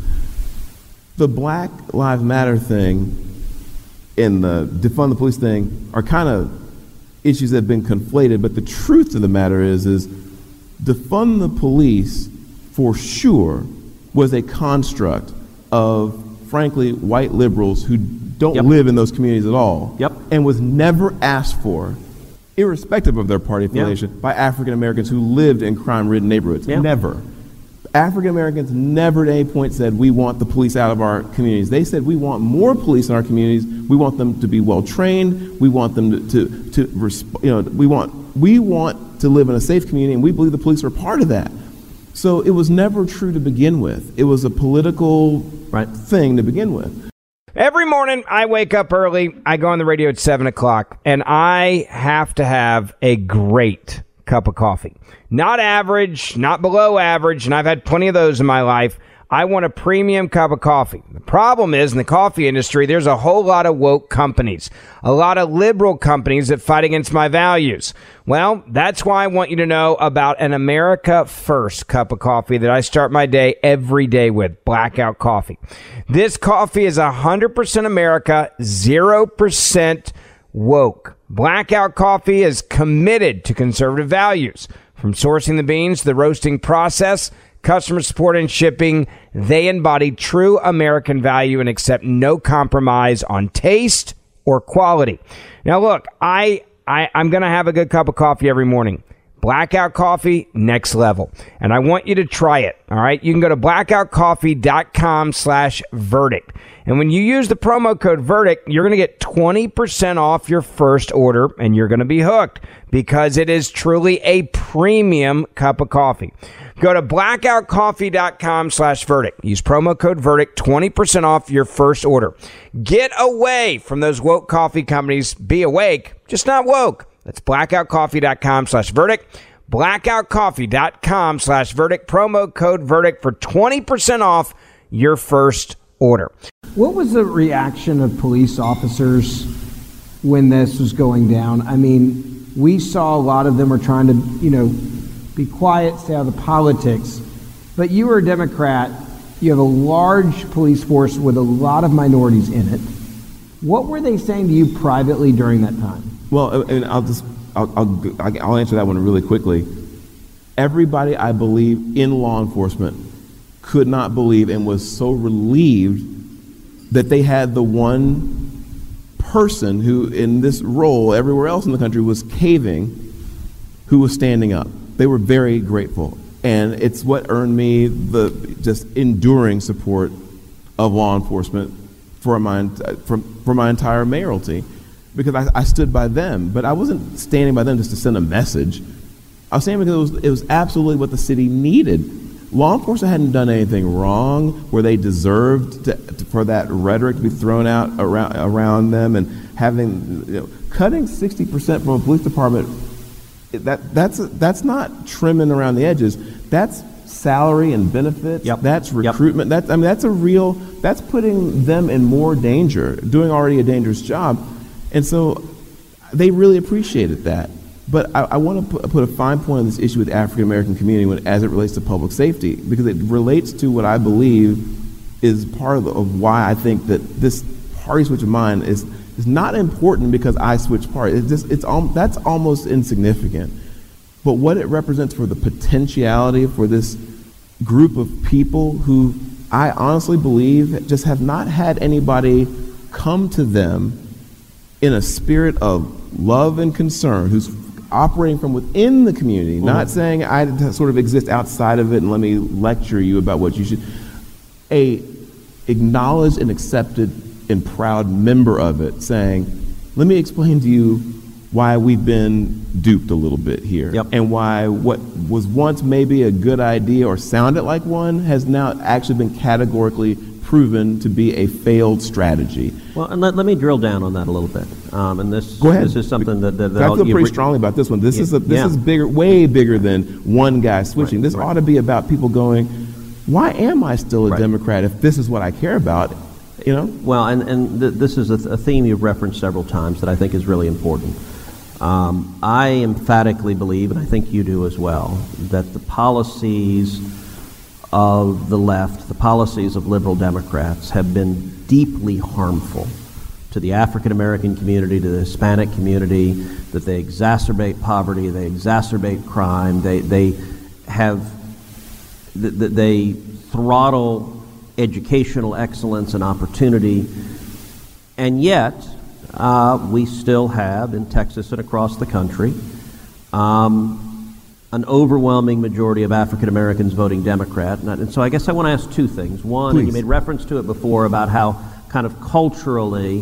The Black Lives Matter thing and the defund the police thing are kind of issues that have been conflated, but the truth of the matter is, is defund the police for sure was a construct of, frankly, white liberals who don't yep. live in those communities at all, yep. and was never asked for, irrespective of their party affiliation, yeah. by African Americans who lived in crime-ridden neighborhoods. Yeah. Never. African Americans never at any point said, we want the police out of our communities. They said, we want more police in our communities. We want them to be well-trained. We want them to, to, to resp- you know, we want, we want to live in a safe community, and we believe the police are part of that. So it was never true to begin with. It was a political right. thing to begin with. Every morning I wake up early, I go on the radio at seven o'clock, and I have to have a great cup of coffee. Not average, not below average, and I've had plenty of those in my life. I want a premium cup of coffee. The problem is, in the coffee industry, there's a whole lot of woke companies, a lot of liberal companies that fight against my values. Well, that's why I want you to know about an America First cup of coffee that I start my day every day with, Blackout Coffee. This coffee is one hundred percent America, zero percent woke. Blackout Coffee is committed to conservative values. From sourcing the beans to the roasting process, customer support and shipping, they embody true American value and accept no compromise on taste or quality. Now, look, I, I, I'm going to have a good cup of coffee every morning, Blackout Coffee, next level. And I want you to try it, all right? You can go to blackoutcoffee.com slash verdict. And when you use the promo code verdict, you're going to get twenty percent off your first order, and you're going to be hooked because it is truly a premium cup of coffee. Go to blackoutcoffee.com slash verdict. Use promo code verdict, twenty percent off your first order. Get away from those woke coffee companies. Be awake, just not woke. That's blackoutcoffee.com slash verdict. blackoutcoffee.com slash verdict. Promo code verdict for twenty percent off your first order. What was the reaction of police officers when this was going down? I mean, we saw a lot of them were trying to, you know, be quiet, stay out of the politics. But you were a Democrat. You have a large police force with a lot of minorities in it. What were they saying to you privately during that time? Well, and I'll just I'll, I'll I'll answer that one really quickly. Everybody, I believe, in law enforcement could not believe and was so relieved that they had the one person who, in this role, everywhere else in the country was caving, who was standing up. They were very grateful, and it's what earned me the just enduring support of law enforcement for my for, for my entire mayoralty. Because I, I stood by them, but I wasn't standing by them just to send a message. I was saying because it was, it was absolutely what the city needed. Law enforcement hadn't done anything wrong where they deserved to, to, for that rhetoric to be thrown out around, around them, and having, you know, cutting sixty percent from a police department, that that's that's not trimming around the edges. That's salary and benefits. Yep. That's recruitment. Yep. That's I mean that's a real that's putting them in more danger, doing already a dangerous job. And so they really appreciated that. But I, I want to put, put a fine point on this issue with the African American community when, as it relates to public safety, because it relates to what I believe is part of, the, of why I think that this party switch of mine is, is not important because I switch parties. It's just, it's al- that's almost insignificant. But what it represents for the potentiality for this group of people who I honestly believe just have not had anybody come to them in a spirit of love and concern, who's operating from within the community, mm-hmm. not saying I sort of exist outside of it and let me lecture you about what you should. A acknowledged and accepted and proud member of it saying, let me explain to you why we've been duped a little bit here, yep. and why what was once maybe a good idea or sounded like one has now actually been categorically proven to be a failed strategy. Well, and let, let me drill down on that a little bit. Um, and this, Go ahead. this is something that, that, that I feel pretty re- strongly about this one. This yeah. is a, this yeah. is bigger, way bigger than one guy switching. Right, this right. ought to be about people going, why am I still a right. Democrat if this is what I care about? You know. Well, and and th- this is a, th- a theme you've referenced several times that I think is really important. Um, I emphatically believe, and I think you do as well, that the policies of the left, the policies of liberal Democrats, have been deeply harmful to the African American community, to the Hispanic community, that they exacerbate poverty, they exacerbate crime, they they have that th- they throttle educational excellence and opportunity, and yet uh, we still have in Texas and across the country um, an overwhelming majority of African Americans voting Democrat. And, and so I guess I want to ask two things. One, and you made reference to it before about how kind of culturally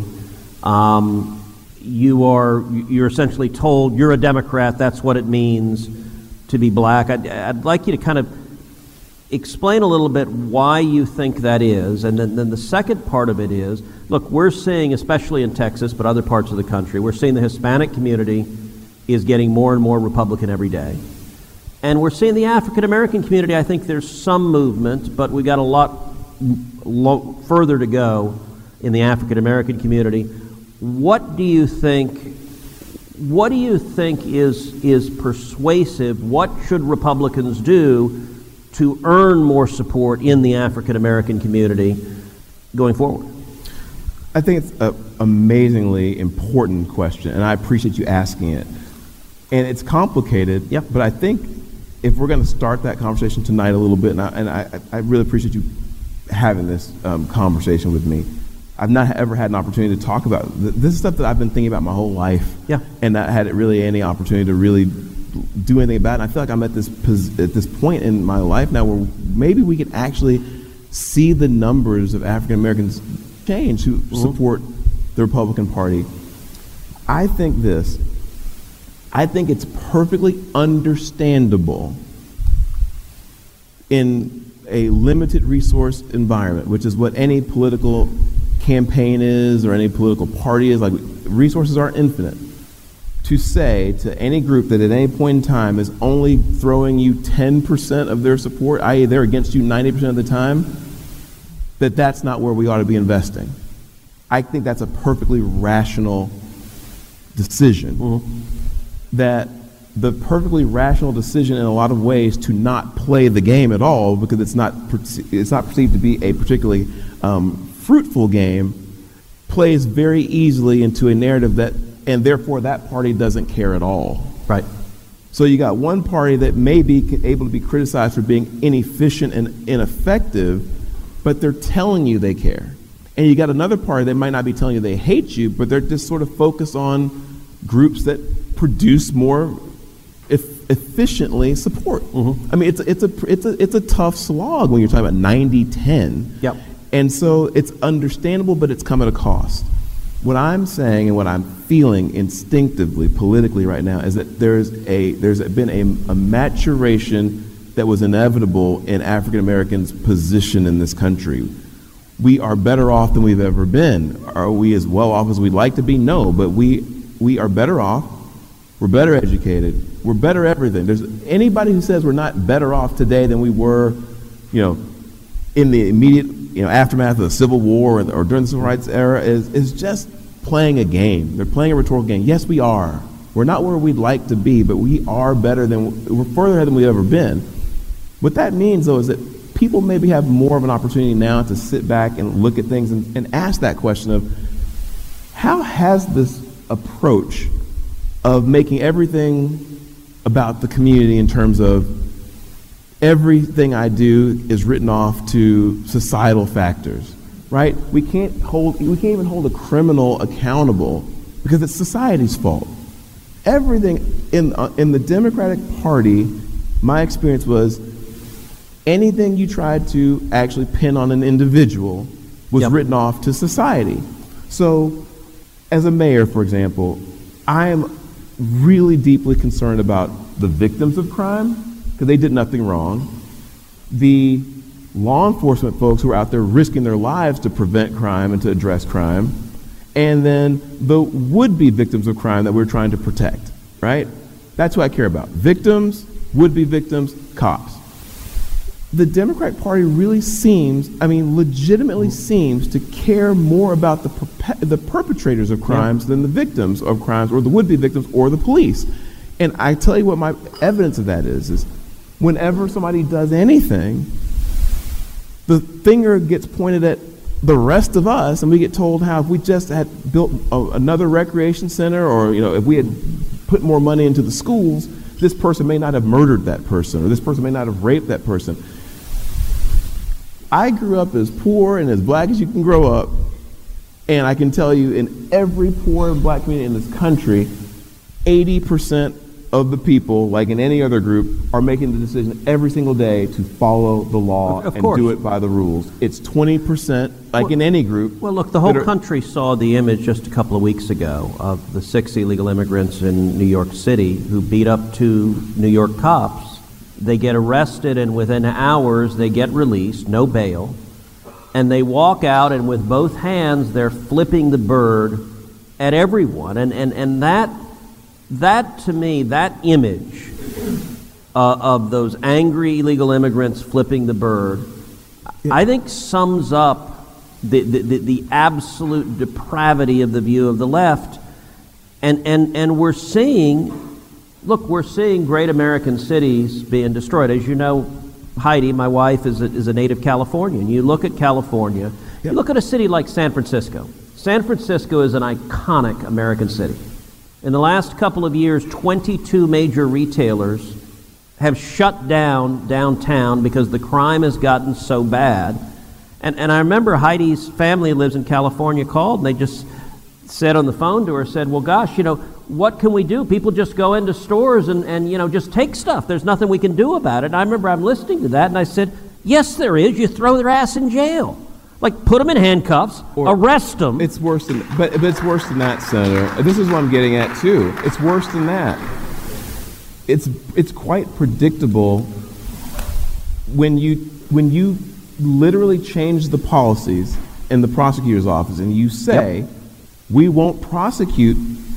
um, you are you're essentially told you're a Democrat, that's what it means to be black. I'd, I'd like you to kind of explain a little bit why you think that is. And then, then the second part of it is, look, we're seeing, especially in Texas, but other parts of the country, we're seeing the Hispanic community is getting more and more Republican every day. And we're seeing the African American community, I think there's some movement, but we got a lot lo- further to go in the African American community. What do you think, what do you think is is persuasive? What should Republicans do to earn more support in the African American community going forward? I think it's an amazingly important question, and I appreciate you asking it. And it's complicated, yep. but I think if we're going to start that conversation tonight a little bit, and I, and I, I really appreciate you having this um, conversation with me. I've not ever had an opportunity to talk about this is stuff that I've been thinking about my whole life, yeah. and not had really any opportunity to really do anything about it. I feel like I'm at this pos- at this point in my life now where maybe we could actually see the numbers of African Americans change who mm-hmm. support the Republican Party. I think this. I think it's perfectly understandable in a limited resource environment, which is what any political campaign is or any political party is. Like, resources aren't infinite. To say to any group that at any point in time is only throwing you ten percent of their support, that is they're against you ninety percent of the time, that that's not where we ought to be investing. I think that's a perfectly rational decision. Mm-hmm. That the perfectly rational decision in a lot of ways to not play the game at all, because it's not it's not perceived to be a particularly um, fruitful game, plays very easily into a narrative that, and therefore that party doesn't care at all. Right. So you got one party that may be able to be criticized for being inefficient and ineffective, but they're telling you they care. And you got another party that might not be telling you they hate you, but they're just sort of focused on groups that produce more e- efficiently support. Mm-hmm. I mean, it's it's a it's a it's a tough slog when you're talking about ninety ten. Yep. And so it's understandable, but it's come at a cost. What I'm saying and what I'm feeling instinctively politically right now is that there's a there's been a, a maturation that was inevitable in African Americans' position in this country. We are better off than we've ever been. Are we as well off as we'd like to be? No, but we we are better off. We're better educated. We're better everything. There's anybody who says we're not better off today than we were, you know, in the immediate, you know, aftermath of the Civil War or, or during the Civil Rights era is is just playing a game. They're playing a rhetorical game. Yes, we are. We're not where we'd like to be, but we are better than we're further ahead than we've ever been. What that means, though, is that people maybe have more of an opportunity now to sit back and look at things and, and ask that question of how has this approach of making everything about the community in terms of everything I do is written off to societal factors, right? We can't hold, we can't even hold a criminal accountable because it's society's fault. Everything in uh, in the Democratic Party, my experience was anything you tried to actually pin on an individual was yep. written off to society. So, as a mayor, for example, I am really deeply concerned about the victims of crime because they did nothing wrong. The law enforcement folks who are out there risking their lives to prevent crime and to address crime. And then the would-be victims of crime that we're trying to protect, right? That's what I care about. Victims, would-be victims, cops. The Democratic Party really seems, I mean, legitimately seems to care more about the perpe- the perpetrators of crimes yeah. than the victims of crimes or the would-be victims or the police. And I tell you what my evidence of that is, is whenever somebody does anything, the finger gets pointed at the rest of us, and we get told how if we just had built a, another recreation center or, you know, if we had put more money into the schools, this person may not have murdered that person or this person may not have raped that person. I grew up as poor and as black as you can grow up, and I can tell you in every poor black community in this country, eighty percent of the people, like in any other group, are making the decision every single day to follow the law of and course. do it by the rules. It's twenty percent, like well, in any group. Well, look, the whole are, country saw the image just a couple of weeks ago of the six illegal immigrants in New York City who beat up two New York cops. They get arrested, and within hours they get released, no bail, and they walk out, and with both hands they're flipping the bird at everyone. And and, and that, that to me, that image uh, of those angry illegal immigrants flipping the bird, yeah. I think sums up the, the, the, the absolute depravity of the view of the left. And, and, and we're seeing... Look, we're seeing great American cities being destroyed. As you know, Heidi, my wife, is a, is a native Californian. You look at California, yep. you look at a city like San Francisco. San Francisco is an iconic American city. In the last couple of years, twenty-two major retailers have shut down downtown because the crime has gotten so bad. And, and I remember Heidi's family lives in California, called, and they just... said on the phone to her, said, well, gosh, you know, what can we do? People just go into stores and, and, you know, just take stuff. There's nothing we can do about it. And I remember I'm listening to that, and I said, yes, there is. You throw their ass in jail. Like, put them in handcuffs, or arrest them. It's worse than, but, but it's worse than that, Senator. This is what I'm getting at, too. It's worse than that. It's, it's quite predictable when you, when you literally change the policies in the prosecutor's office and you say, yep, we won't prosecute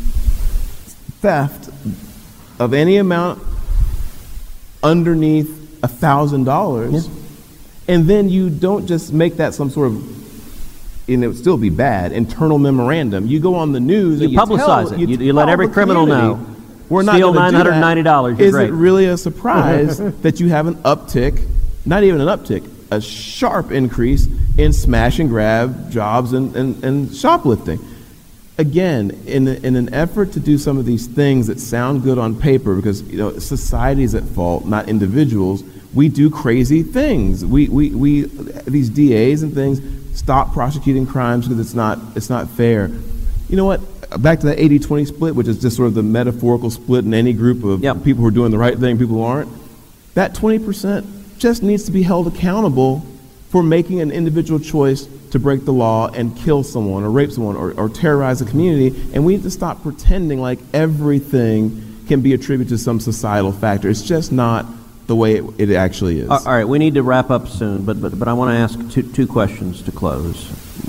theft of any amount underneath a thousand dollars, and then you don't just make that some sort of, and it would still be bad, internal memorandum. You go on the news you and you publicize tell, it. You, you, you let every criminal know. We're not Steal nine hundred ninety dollars. Is great. It really a surprise that you have an uptick, not even an uptick, a sharp increase in smash and grab jobs and, and, and shoplifting? Again, in, in an effort to do some of these things that sound good on paper, because you know society's at fault, not individuals, we do crazy things. We, we, we these D As and things stop prosecuting crimes because it's not it's not fair. You know what? Back to that eighty twenty split, which is just sort of the metaphorical split in any group of yep. people who are doing the right thing, people who aren't. That twenty percent just needs to be held accountable for making an individual choice to break the law and kill someone or rape someone or, or terrorize a community. And we need to stop pretending like everything can be attributed to some societal factor. It's just not the way it, it actually is. All right, we need to wrap up soon, but but, but I want to ask two, two questions to close.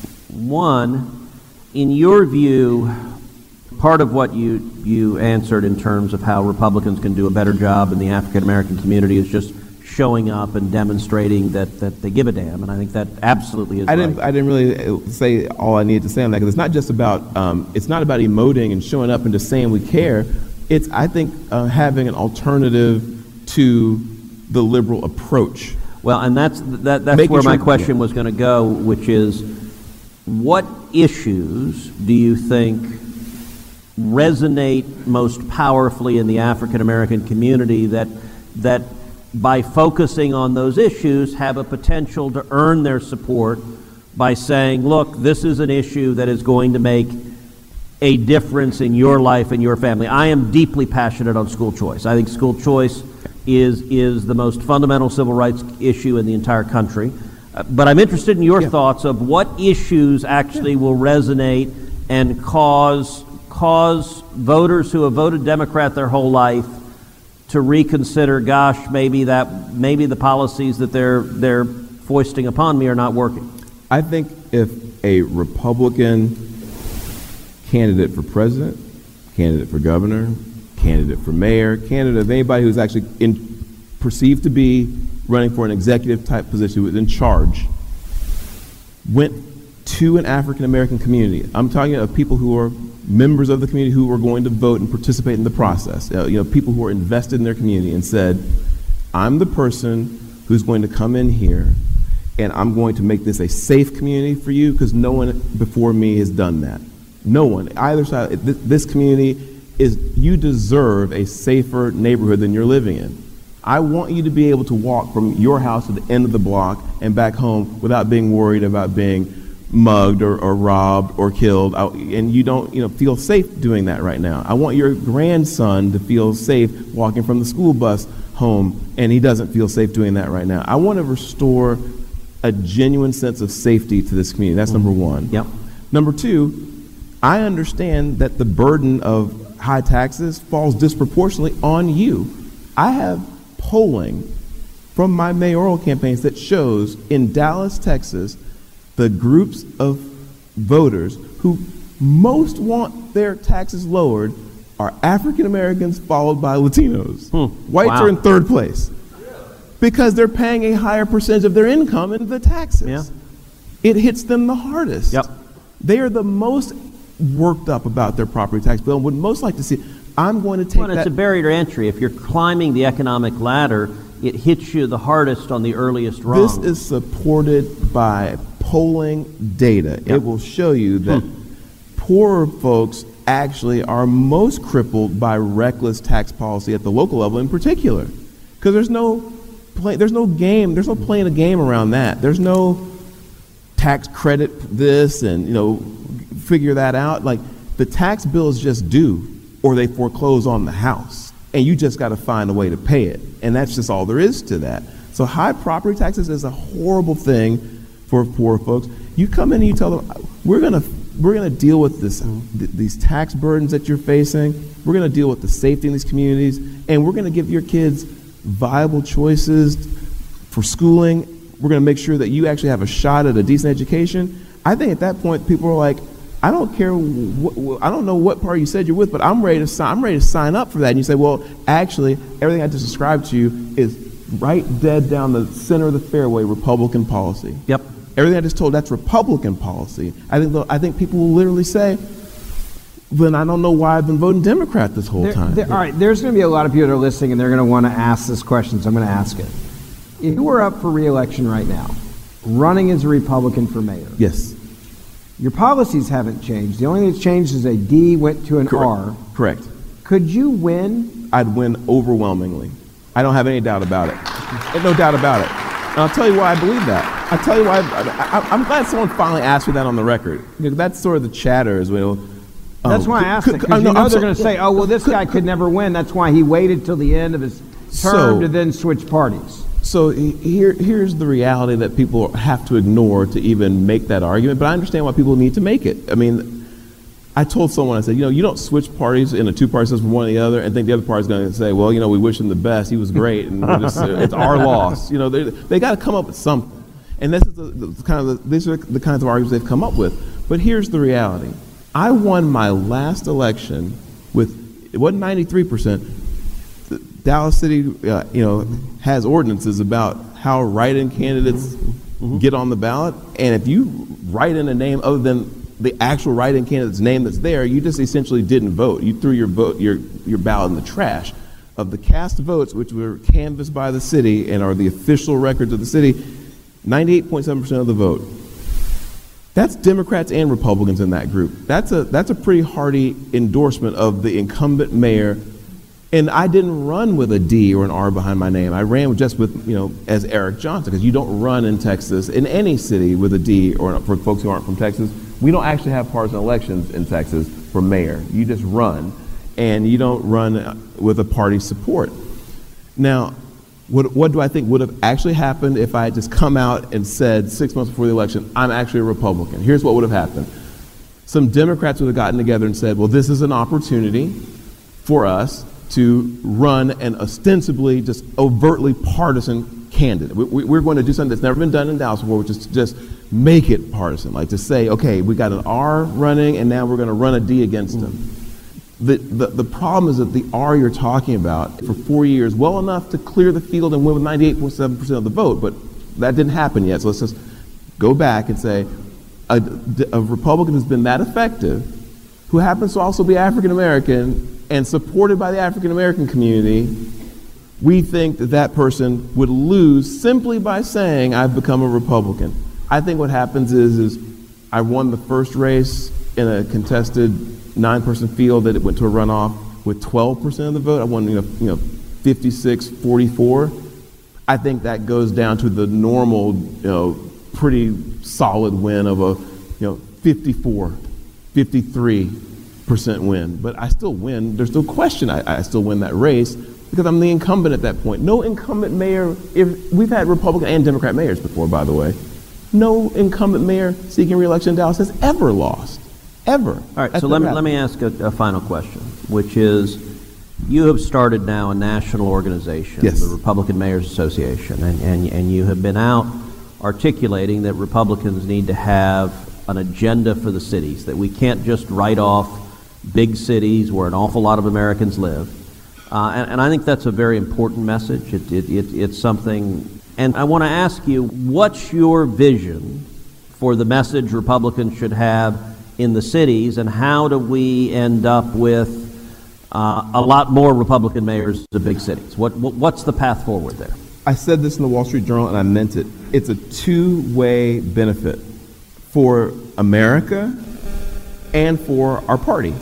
One, in your view, part of what you, you answered in terms of how Republicans can do a better job in the African American community is just showing up and demonstrating that, that they give a damn, and I think that absolutely is I right. didn't. I didn't really say all I needed to say on that, because it's not just about. Um, it's not about emoting and showing up and just saying we care. It's I think uh, having an alternative to the liberal approach. Well, and that's that. That's Making where my sure, question yeah. was going to go, which is, what issues do you think resonate most powerfully in the African American community that that by focusing on those issues have a potential to earn their support by saying, look, this is an issue that is going to make a difference in your life and your family. I am deeply passionate on school choice. I think school choice is is the most fundamental civil rights issue in the entire country. Uh, but I'm interested in your yeah. thoughts of what issues actually yeah. will resonate and cause cause voters who have voted Democrat their whole life to reconsider, gosh, maybe that maybe the policies that they're they're foisting upon me are not working. I think if a Republican candidate for president, candidate for governor, candidate for mayor, candidate of anybody who's actually in, perceived to be running for an executive type position who's in charge, went to an African American community. I'm talking of people who are members of the community who were going to vote and participate in the process, uh, you know, people who are invested in their community, and said, I'm the person who's going to come in here and I'm going to make this a safe community for you, because no one before me has done that. No one, either side. This, this community is, you deserve a safer neighborhood than you're living in. I want you to be able to walk from your house to the end of the block and back home without being worried about being mugged or, or robbed or killed, and you don't you know feel safe doing that right now. I want your grandson to feel safe walking from the school bus home, and he doesn't feel safe doing that right now. I want to restore a genuine sense of safety to this community. That's number one. Yep. Number two, I understand that the burden of high taxes falls disproportionately on you. I have polling from my mayoral campaigns that shows in Dallas, Texas, the groups of voters who most want their taxes lowered are African Americans, followed by Latinos. Hmm. Whites Wow. are in third place because they're paying a higher percentage of their income in the taxes. Yeah. It hits them the hardest. Yep. They are the most worked up about their property tax bill and would most like to see, I'm going to take well, that. It's a barrier to entry. If you're climbing the economic ladder, it hits you the hardest on the earliest rung. This is supported by polling data. Yep. It will show you that hmm. poorer folks actually are most crippled by reckless tax policy at the local level in particular, because there's no play, there's no game, there's no playing a game around that. There's no tax credit this and you know figure that out, like the tax bill is just due or they foreclose on the house and you just got to find a way to pay it. And that's just all there is to that. So high property taxes is a horrible thing for poor folks. You come in and you tell them, we're going to we're going to deal with this th- these tax burdens that you're facing. We're going to deal with the safety in these communities, and we're going to give your kids viable choices for schooling. We're going to make sure that you actually have a shot at a decent education. I think at that point, people are like, I don't care. Wh- wh- I don't know what party you said you're with, but I'm ready to sign. I'm ready to sign up for that. And you say, well, actually, everything I just described to you is right dead down the center of the fairway Republican policy. Yep. Everything I just told, that's Republican policy. I think I think people will literally say, then I don't know why I've been voting Democrat this whole there, time. There, all right, there's going to be a lot of people that are listening, and they're going to want to ask this question, so I'm going to ask it. If you were up for re-election right now, running as a Republican for mayor, yes, your policies haven't changed. The only thing that's changed is a D went to an Correct. R. Correct. Could you win? I'd win overwhelmingly. I don't have any doubt about it. No doubt about it. And I'll tell you why I believe that. I'll tell you why. I, I, I'm glad someone finally asked me that on the record. Because that's sort of the chatter as well. That's um, why I asked could, it, because you know, know they're going to say, oh, well, this guy could never win. That's why he waited till the end of his term so, to then switch parties. So here, here's the reality that people have to ignore to even make that argument, but I understand why people need to make it. I mean, I told someone, I said, you know, you don't switch parties in a two-party system from one to the other and think the other party's going to say, well, you know, we wish him the best. He was great, and we're just, it's our loss. You know, they they got to come up with something. And this is the, the kind of the, these are the kinds of arguments they've come up with. But here's the reality. I won my last election with, it wasn't ninety-three percent. Dallas City, uh, you know, has ordinances about how write-in candidates mm-hmm. get on the ballot. And if you write in a name other than the actual write-in candidate's name that's there, you just essentially didn't vote. You threw your vote, your your ballot in the trash. Of the cast votes, which were canvassed by the city and are the official records of the city, ninety-eight point seven percent of the vote. That's Democrats and Republicans in that group. That's a that's a pretty hearty endorsement of the incumbent mayor. And I didn't run with a D or an R behind my name. I ran just with, you know, as Eric Johnson, because you don't run in Texas, in any city, with a D, or for folks who aren't from Texas. We don't actually have partisan elections in Texas for mayor. You just run, and you don't run with a party support. Now, what, what do I think would have actually happened if I had just come out and said six months before the election, I'm actually a Republican? Here's what would have happened. Some Democrats would have gotten together and said, well, this is an opportunity for us to run an ostensibly, just overtly partisan candidate. We, we, we're going to do something that's never been done in Dallas before, which is to just make it partisan, like to say, okay, we got an R running, and now we're going to run a D against mm-hmm. him. The, the, the problem is that the R you're talking about for four years, well enough to clear the field and win with ninety-eight point seven percent of the vote, but that didn't happen yet. So let's just go back and say a, a Republican who's been that effective, who happens to also be African American and supported by the African American community, we think that that person would lose simply by saying, I've become a Republican. I think what happens is, is I won the first race in a contested nine-person field that it went to a runoff with twelve percent of the vote. I won, you know, you know, fifty-six forty-four. I think that goes down to the normal, you know, pretty solid win of a, you know, fifty-four, fifty-three percent win. But I still win. There's no question I, I still win that race because I'm the incumbent at that point. No incumbent mayor, if we've had Republican and Democrat mayors before, by the way, no incumbent mayor seeking re-election in Dallas has ever lost. Ever. All right, so let me, let me ask a, a final question, which is, you have started now a national organization, yes. the Republican Mayors Association, and, and, and you have been out articulating that Republicans need to have an agenda for the cities, that we can't just write off big cities where an awful lot of Americans live. Uh, and, and I think that's a very important message. It, it, it, it's something, and I want to ask you, what's your vision for the message Republicans should have in the cities, and how do we end up with uh, a lot more Republican mayors of big cities? What, what what's the path forward there? I said this in the Wall Street Journal, and I meant it. It's a two-way benefit for America and for our party.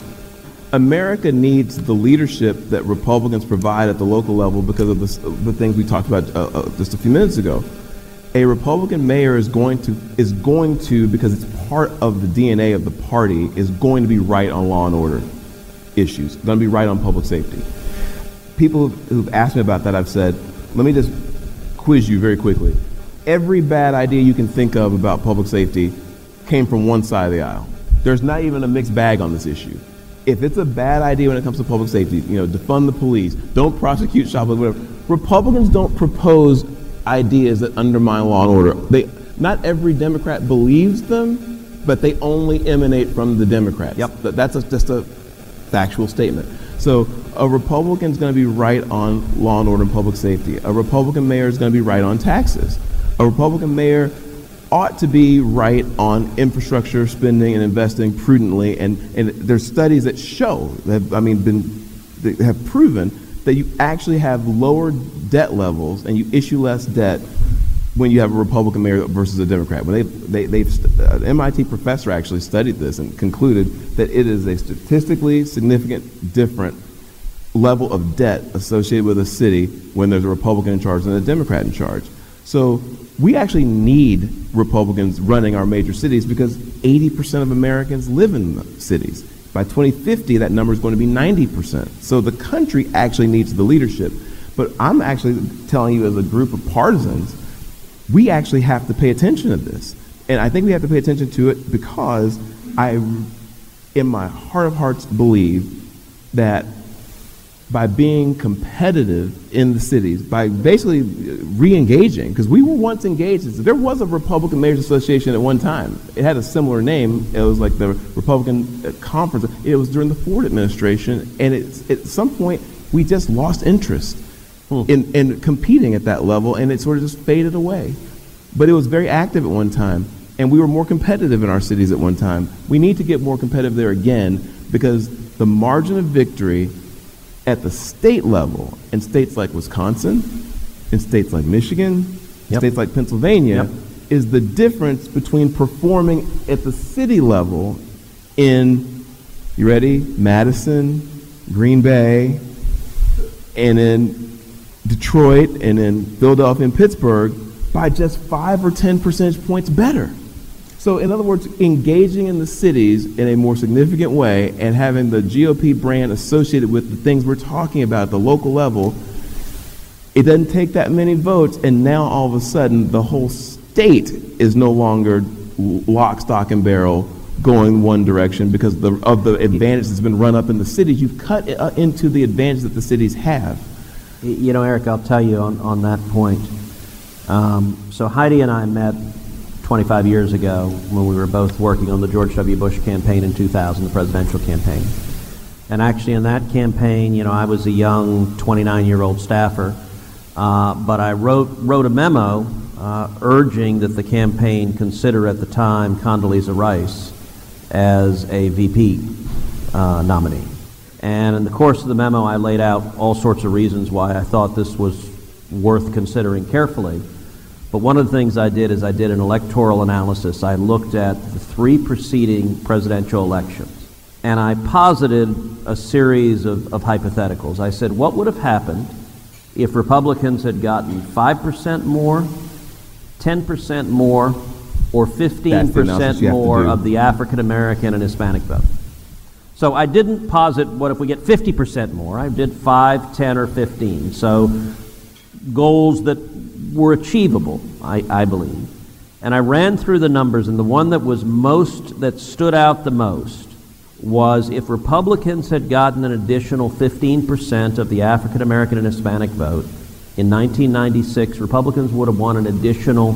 America needs the leadership that Republicans provide at the local level because of the, the things we talked about uh, uh, just a few minutes ago. a Republican mayor is going to, is going to, because it's part of the D N A of the party, is going to be right on law and order issues, going to be right on public safety. People who've asked me about that, I've said, let me just quiz you very quickly. Every bad idea you can think of about public safety came from one side of the aisle. There's not even a mixed bag on this issue. If it's a bad idea when it comes to public safety, you know, defund the police, don't prosecute shoplifters, whatever. Republicans don't propose ideas that undermine law and order. They, not every Democrat believes them, but they only emanate from the Democrats. Yep. That's a, just a factual statement. So a Republican's going to be right on law and order and public safety. A Republican mayor is going to be right on taxes. A Republican mayor ought to be right on infrastructure spending and investing prudently. And, and there's studies that show, that have, I mean, been, that have proven that you actually have lower debt levels and you issue less debt when you have a Republican mayor versus a Democrat. When they, they, they've, an M I T professor actually studied this and concluded that it is a statistically significant different level of debt associated with a city when there's a Republican in charge than a Democrat in charge. So we actually need Republicans running our major cities because eighty percent of Americans live in the cities. By twenty fifty, that number is going to be ninety percent. So the country actually needs the leadership. But I'm actually telling you, as a group of partisans, we actually have to pay attention to this. And I think we have to pay attention to it because I, in my heart of hearts, believe that by being competitive in the cities, by basically re-engaging, because we were once engaged. There was a Republican Mayors Association at one time. It had a similar name. It was like the Republican Conference. It was during the Ford administration, and it's, at some point, we just lost interest hmm. in, in competing at that level, and it sort of just faded away. But it was very active at one time, and we were more competitive in our cities at one time. We need to get more competitive there again, because the margin of victory at the state level, in states like Wisconsin, in states like Michigan, yep. states like Pennsylvania, yep. is the difference between performing at the city level in, you ready, Madison, Green Bay, and in Detroit, and in Philadelphia and Pittsburgh by just five or ten percentage points better. So in other words, engaging in the cities in a more significant way and having the G O P brand associated with the things we're talking about at the local level, it doesn't take that many votes, and now all of a sudden the whole state is no longer lock, stock, and barrel going one direction because the, of the advantage that's been run up in the cities. You've cut uh, into the advantage that the cities have. You know, Eric, I'll tell you on, on that point. Um, so Heidi and I met twenty-five years ago when we were both working on the George W. Bush campaign in two thousand, the presidential campaign. And actually in that campaign, you know, I was a young twenty-nine-year-old staffer, uh, but I wrote, wrote a memo uh, urging that the campaign consider at the time Condoleezza Rice as a V P uh, nominee. And in the course of the memo, I laid out all sorts of reasons why I thought this was worth considering carefully. But one of the things I did is I did an electoral analysis. I looked at the three preceding presidential elections, and I posited a series of, of hypotheticals. I said, what would have happened if Republicans had gotten five percent more, ten percent more, or fifteen percent more of the African American and Hispanic vote? So I didn't posit what if we get fifty percent more. I did five, ten, or fifteen. So goals that were achievable, I, I believe. And I ran through the numbers, and the one that was most, that stood out the most was if Republicans had gotten an additional fifteen percent of the African American and Hispanic vote in nineteen ninety-six, Republicans would have won an additional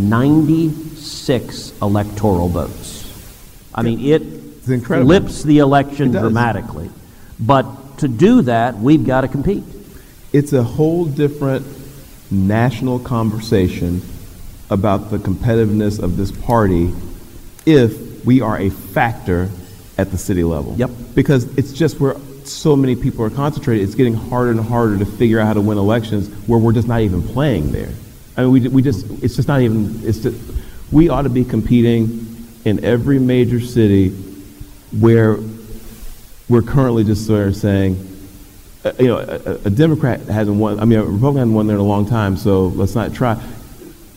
ninety-six electoral votes. I mean, it flips the election dramatically. But to do that, we've got to compete. It's a whole different national conversation about the competitiveness of this party if we are a factor at the city level. Yep. Because it's just where so many people are concentrated, it's getting harder and harder to figure out how to win elections where we're just not even playing there. I mean, we, we just, it's just not even, it's just, we ought to be competing in every major city where we're currently just sort of saying, Uh, you know, a, a Democrat hasn't won. I mean, a Republican hasn't won there in a long time, so let's not try.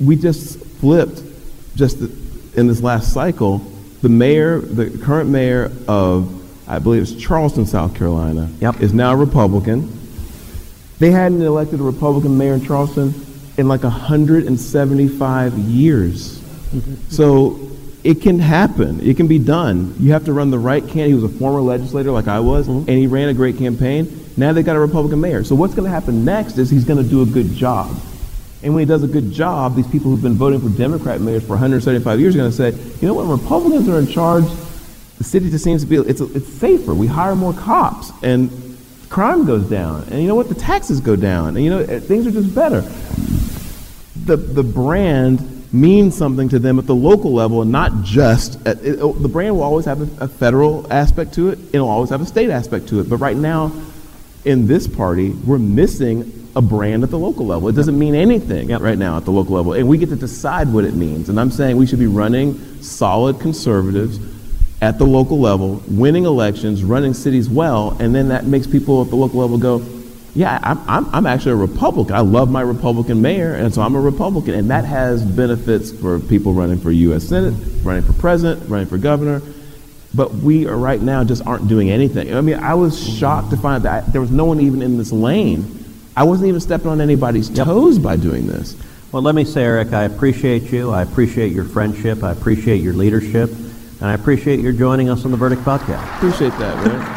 we just flipped, just in this last cycle, the mayor, the current mayor of, I believe it's Charleston, South Carolina, yep. is now a Republican. They hadn't elected a Republican mayor in Charleston in like one hundred seventy-five years. Mm-hmm. So it can happen. It can be done. You have to run the right candidate. He was a former legislator like I was, mm-hmm. and he ran a great campaign. Now they got a Republican mayor. So what's going to happen next is he's going to do a good job. And when he does a good job, these people who've been voting for Democrat mayors for one hundred seventy-five years are going to say, you know what, when Republicans are in charge, the city just seems to be, it's, it's safer. We hire more cops, and crime goes down. And you know what, the taxes go down. And you know, things are just better. The, the brand means something to them at the local level, and not just at, it, the brand will always have a, a federal aspect to it. It'll always have a state aspect to it. But right now, in this party, we're missing a brand at the local level. It doesn't mean anything yep. right now at the local level, and we get to decide what it means. And I'm saying we should be running solid conservatives at the local level, winning elections, running cities well, and then that makes people at the local level go, yeah, I'm, I'm, I'm actually a Republican. I love my Republican mayor, and so I'm a Republican, and that has benefits for people running for U S Senate, running for president, running for governor. But we are right now just aren't doing anything. I mean, I was shocked to find that I, there was no one even in this lane. I wasn't even stepping on anybody's yep. toes by doing this. Well, let me say, Eric, I appreciate you. I appreciate your friendship. I appreciate your leadership. And I appreciate your joining us on the Verdict Podcast. Appreciate that, man.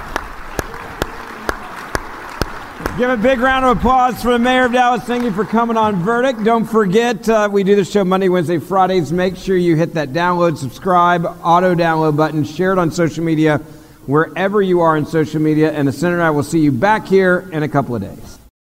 Give a big round of applause for the mayor of Dallas. Thank you for coming on Verdict. Don't forget, uh, we do the show Monday, Wednesday, Fridays. Make sure you hit that download, subscribe, auto-download button. Share it on social media, wherever you are in social media. And the Senator and I will see you back here in a couple of days.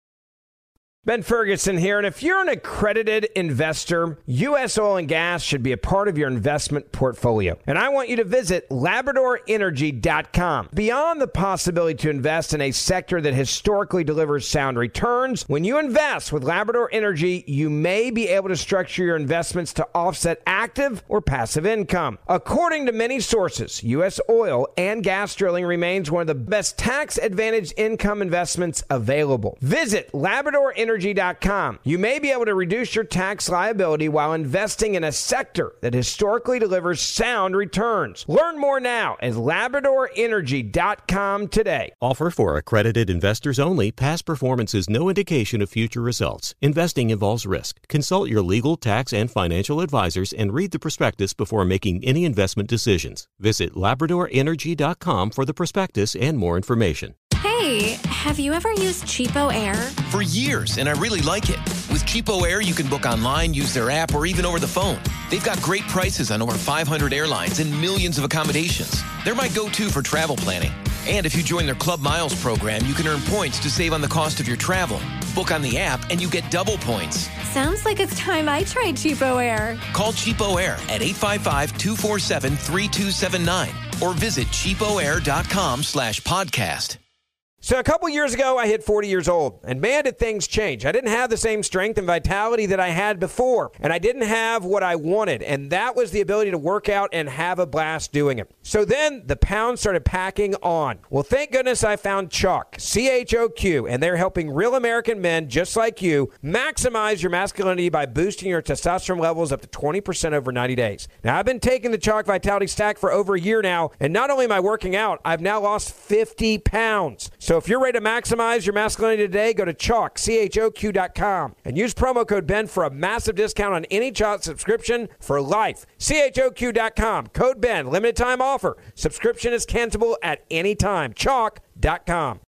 Ben Ferguson here, and if you're an accredited investor, U S Oil and Gas should be a part of your investment portfolio. And I want you to visit Labrador Energy dot com. Beyond the possibility to invest in a sector that historically delivers sound returns, when you invest with Labrador Energy, you may be able to structure your investments to offset active or passive income. According to many sources, U S oil and gas drilling remains one of the best tax-advantaged income investments available. Visit Labrador Energy dot com. You may be able to reduce your tax liability while investing in a sector that historically delivers sound returns. Learn more now at Labrador Energy dot com today. Offer for accredited investors only. Past performance is no indication of future results. Investing involves risk. Consult your legal, tax, and financial advisors and read the prospectus before making any investment decisions. Visit Labrador Energy dot com for the prospectus and more information. Hey, have you ever used Cheapo Air? For years, and I really like it. With Cheapo Air, you can book online, use their app, or even over the phone. They've got great prices on over five hundred airlines and millions of accommodations. They're my go-to for travel planning. And if you join their Club Miles program, you can earn points to save on the cost of your travel. Book on the app, and you get double points. Sounds like it's time I tried Cheapo Air. Call Cheapo Air at eight five five, two four seven, three two seven nine or visit cheapo air dot com slash podcast. So a couple years ago, I hit forty years old, and man, did things change. I didn't have the same strength and vitality that I had before, and I didn't have what I wanted, and that was the ability to work out and have a blast doing it. So then the pounds started packing on. Well, thank goodness I found Choq, C H O Q, and they're helping real American men just like you maximize your masculinity by boosting your testosterone levels up to twenty percent over ninety days. Now, I've been taking the Choq Vitality Stack for over a year now, and not only am I working out, I've now lost fifty pounds. So if you're ready to maximize your masculinity today, go to Choq, C H O Q dot com, and use promo code Ben for a massive discount on any Choq subscription for life. C H O Q dot com, code Ben, limited time offer. Subscription is cancelable at any time. Choq dot com.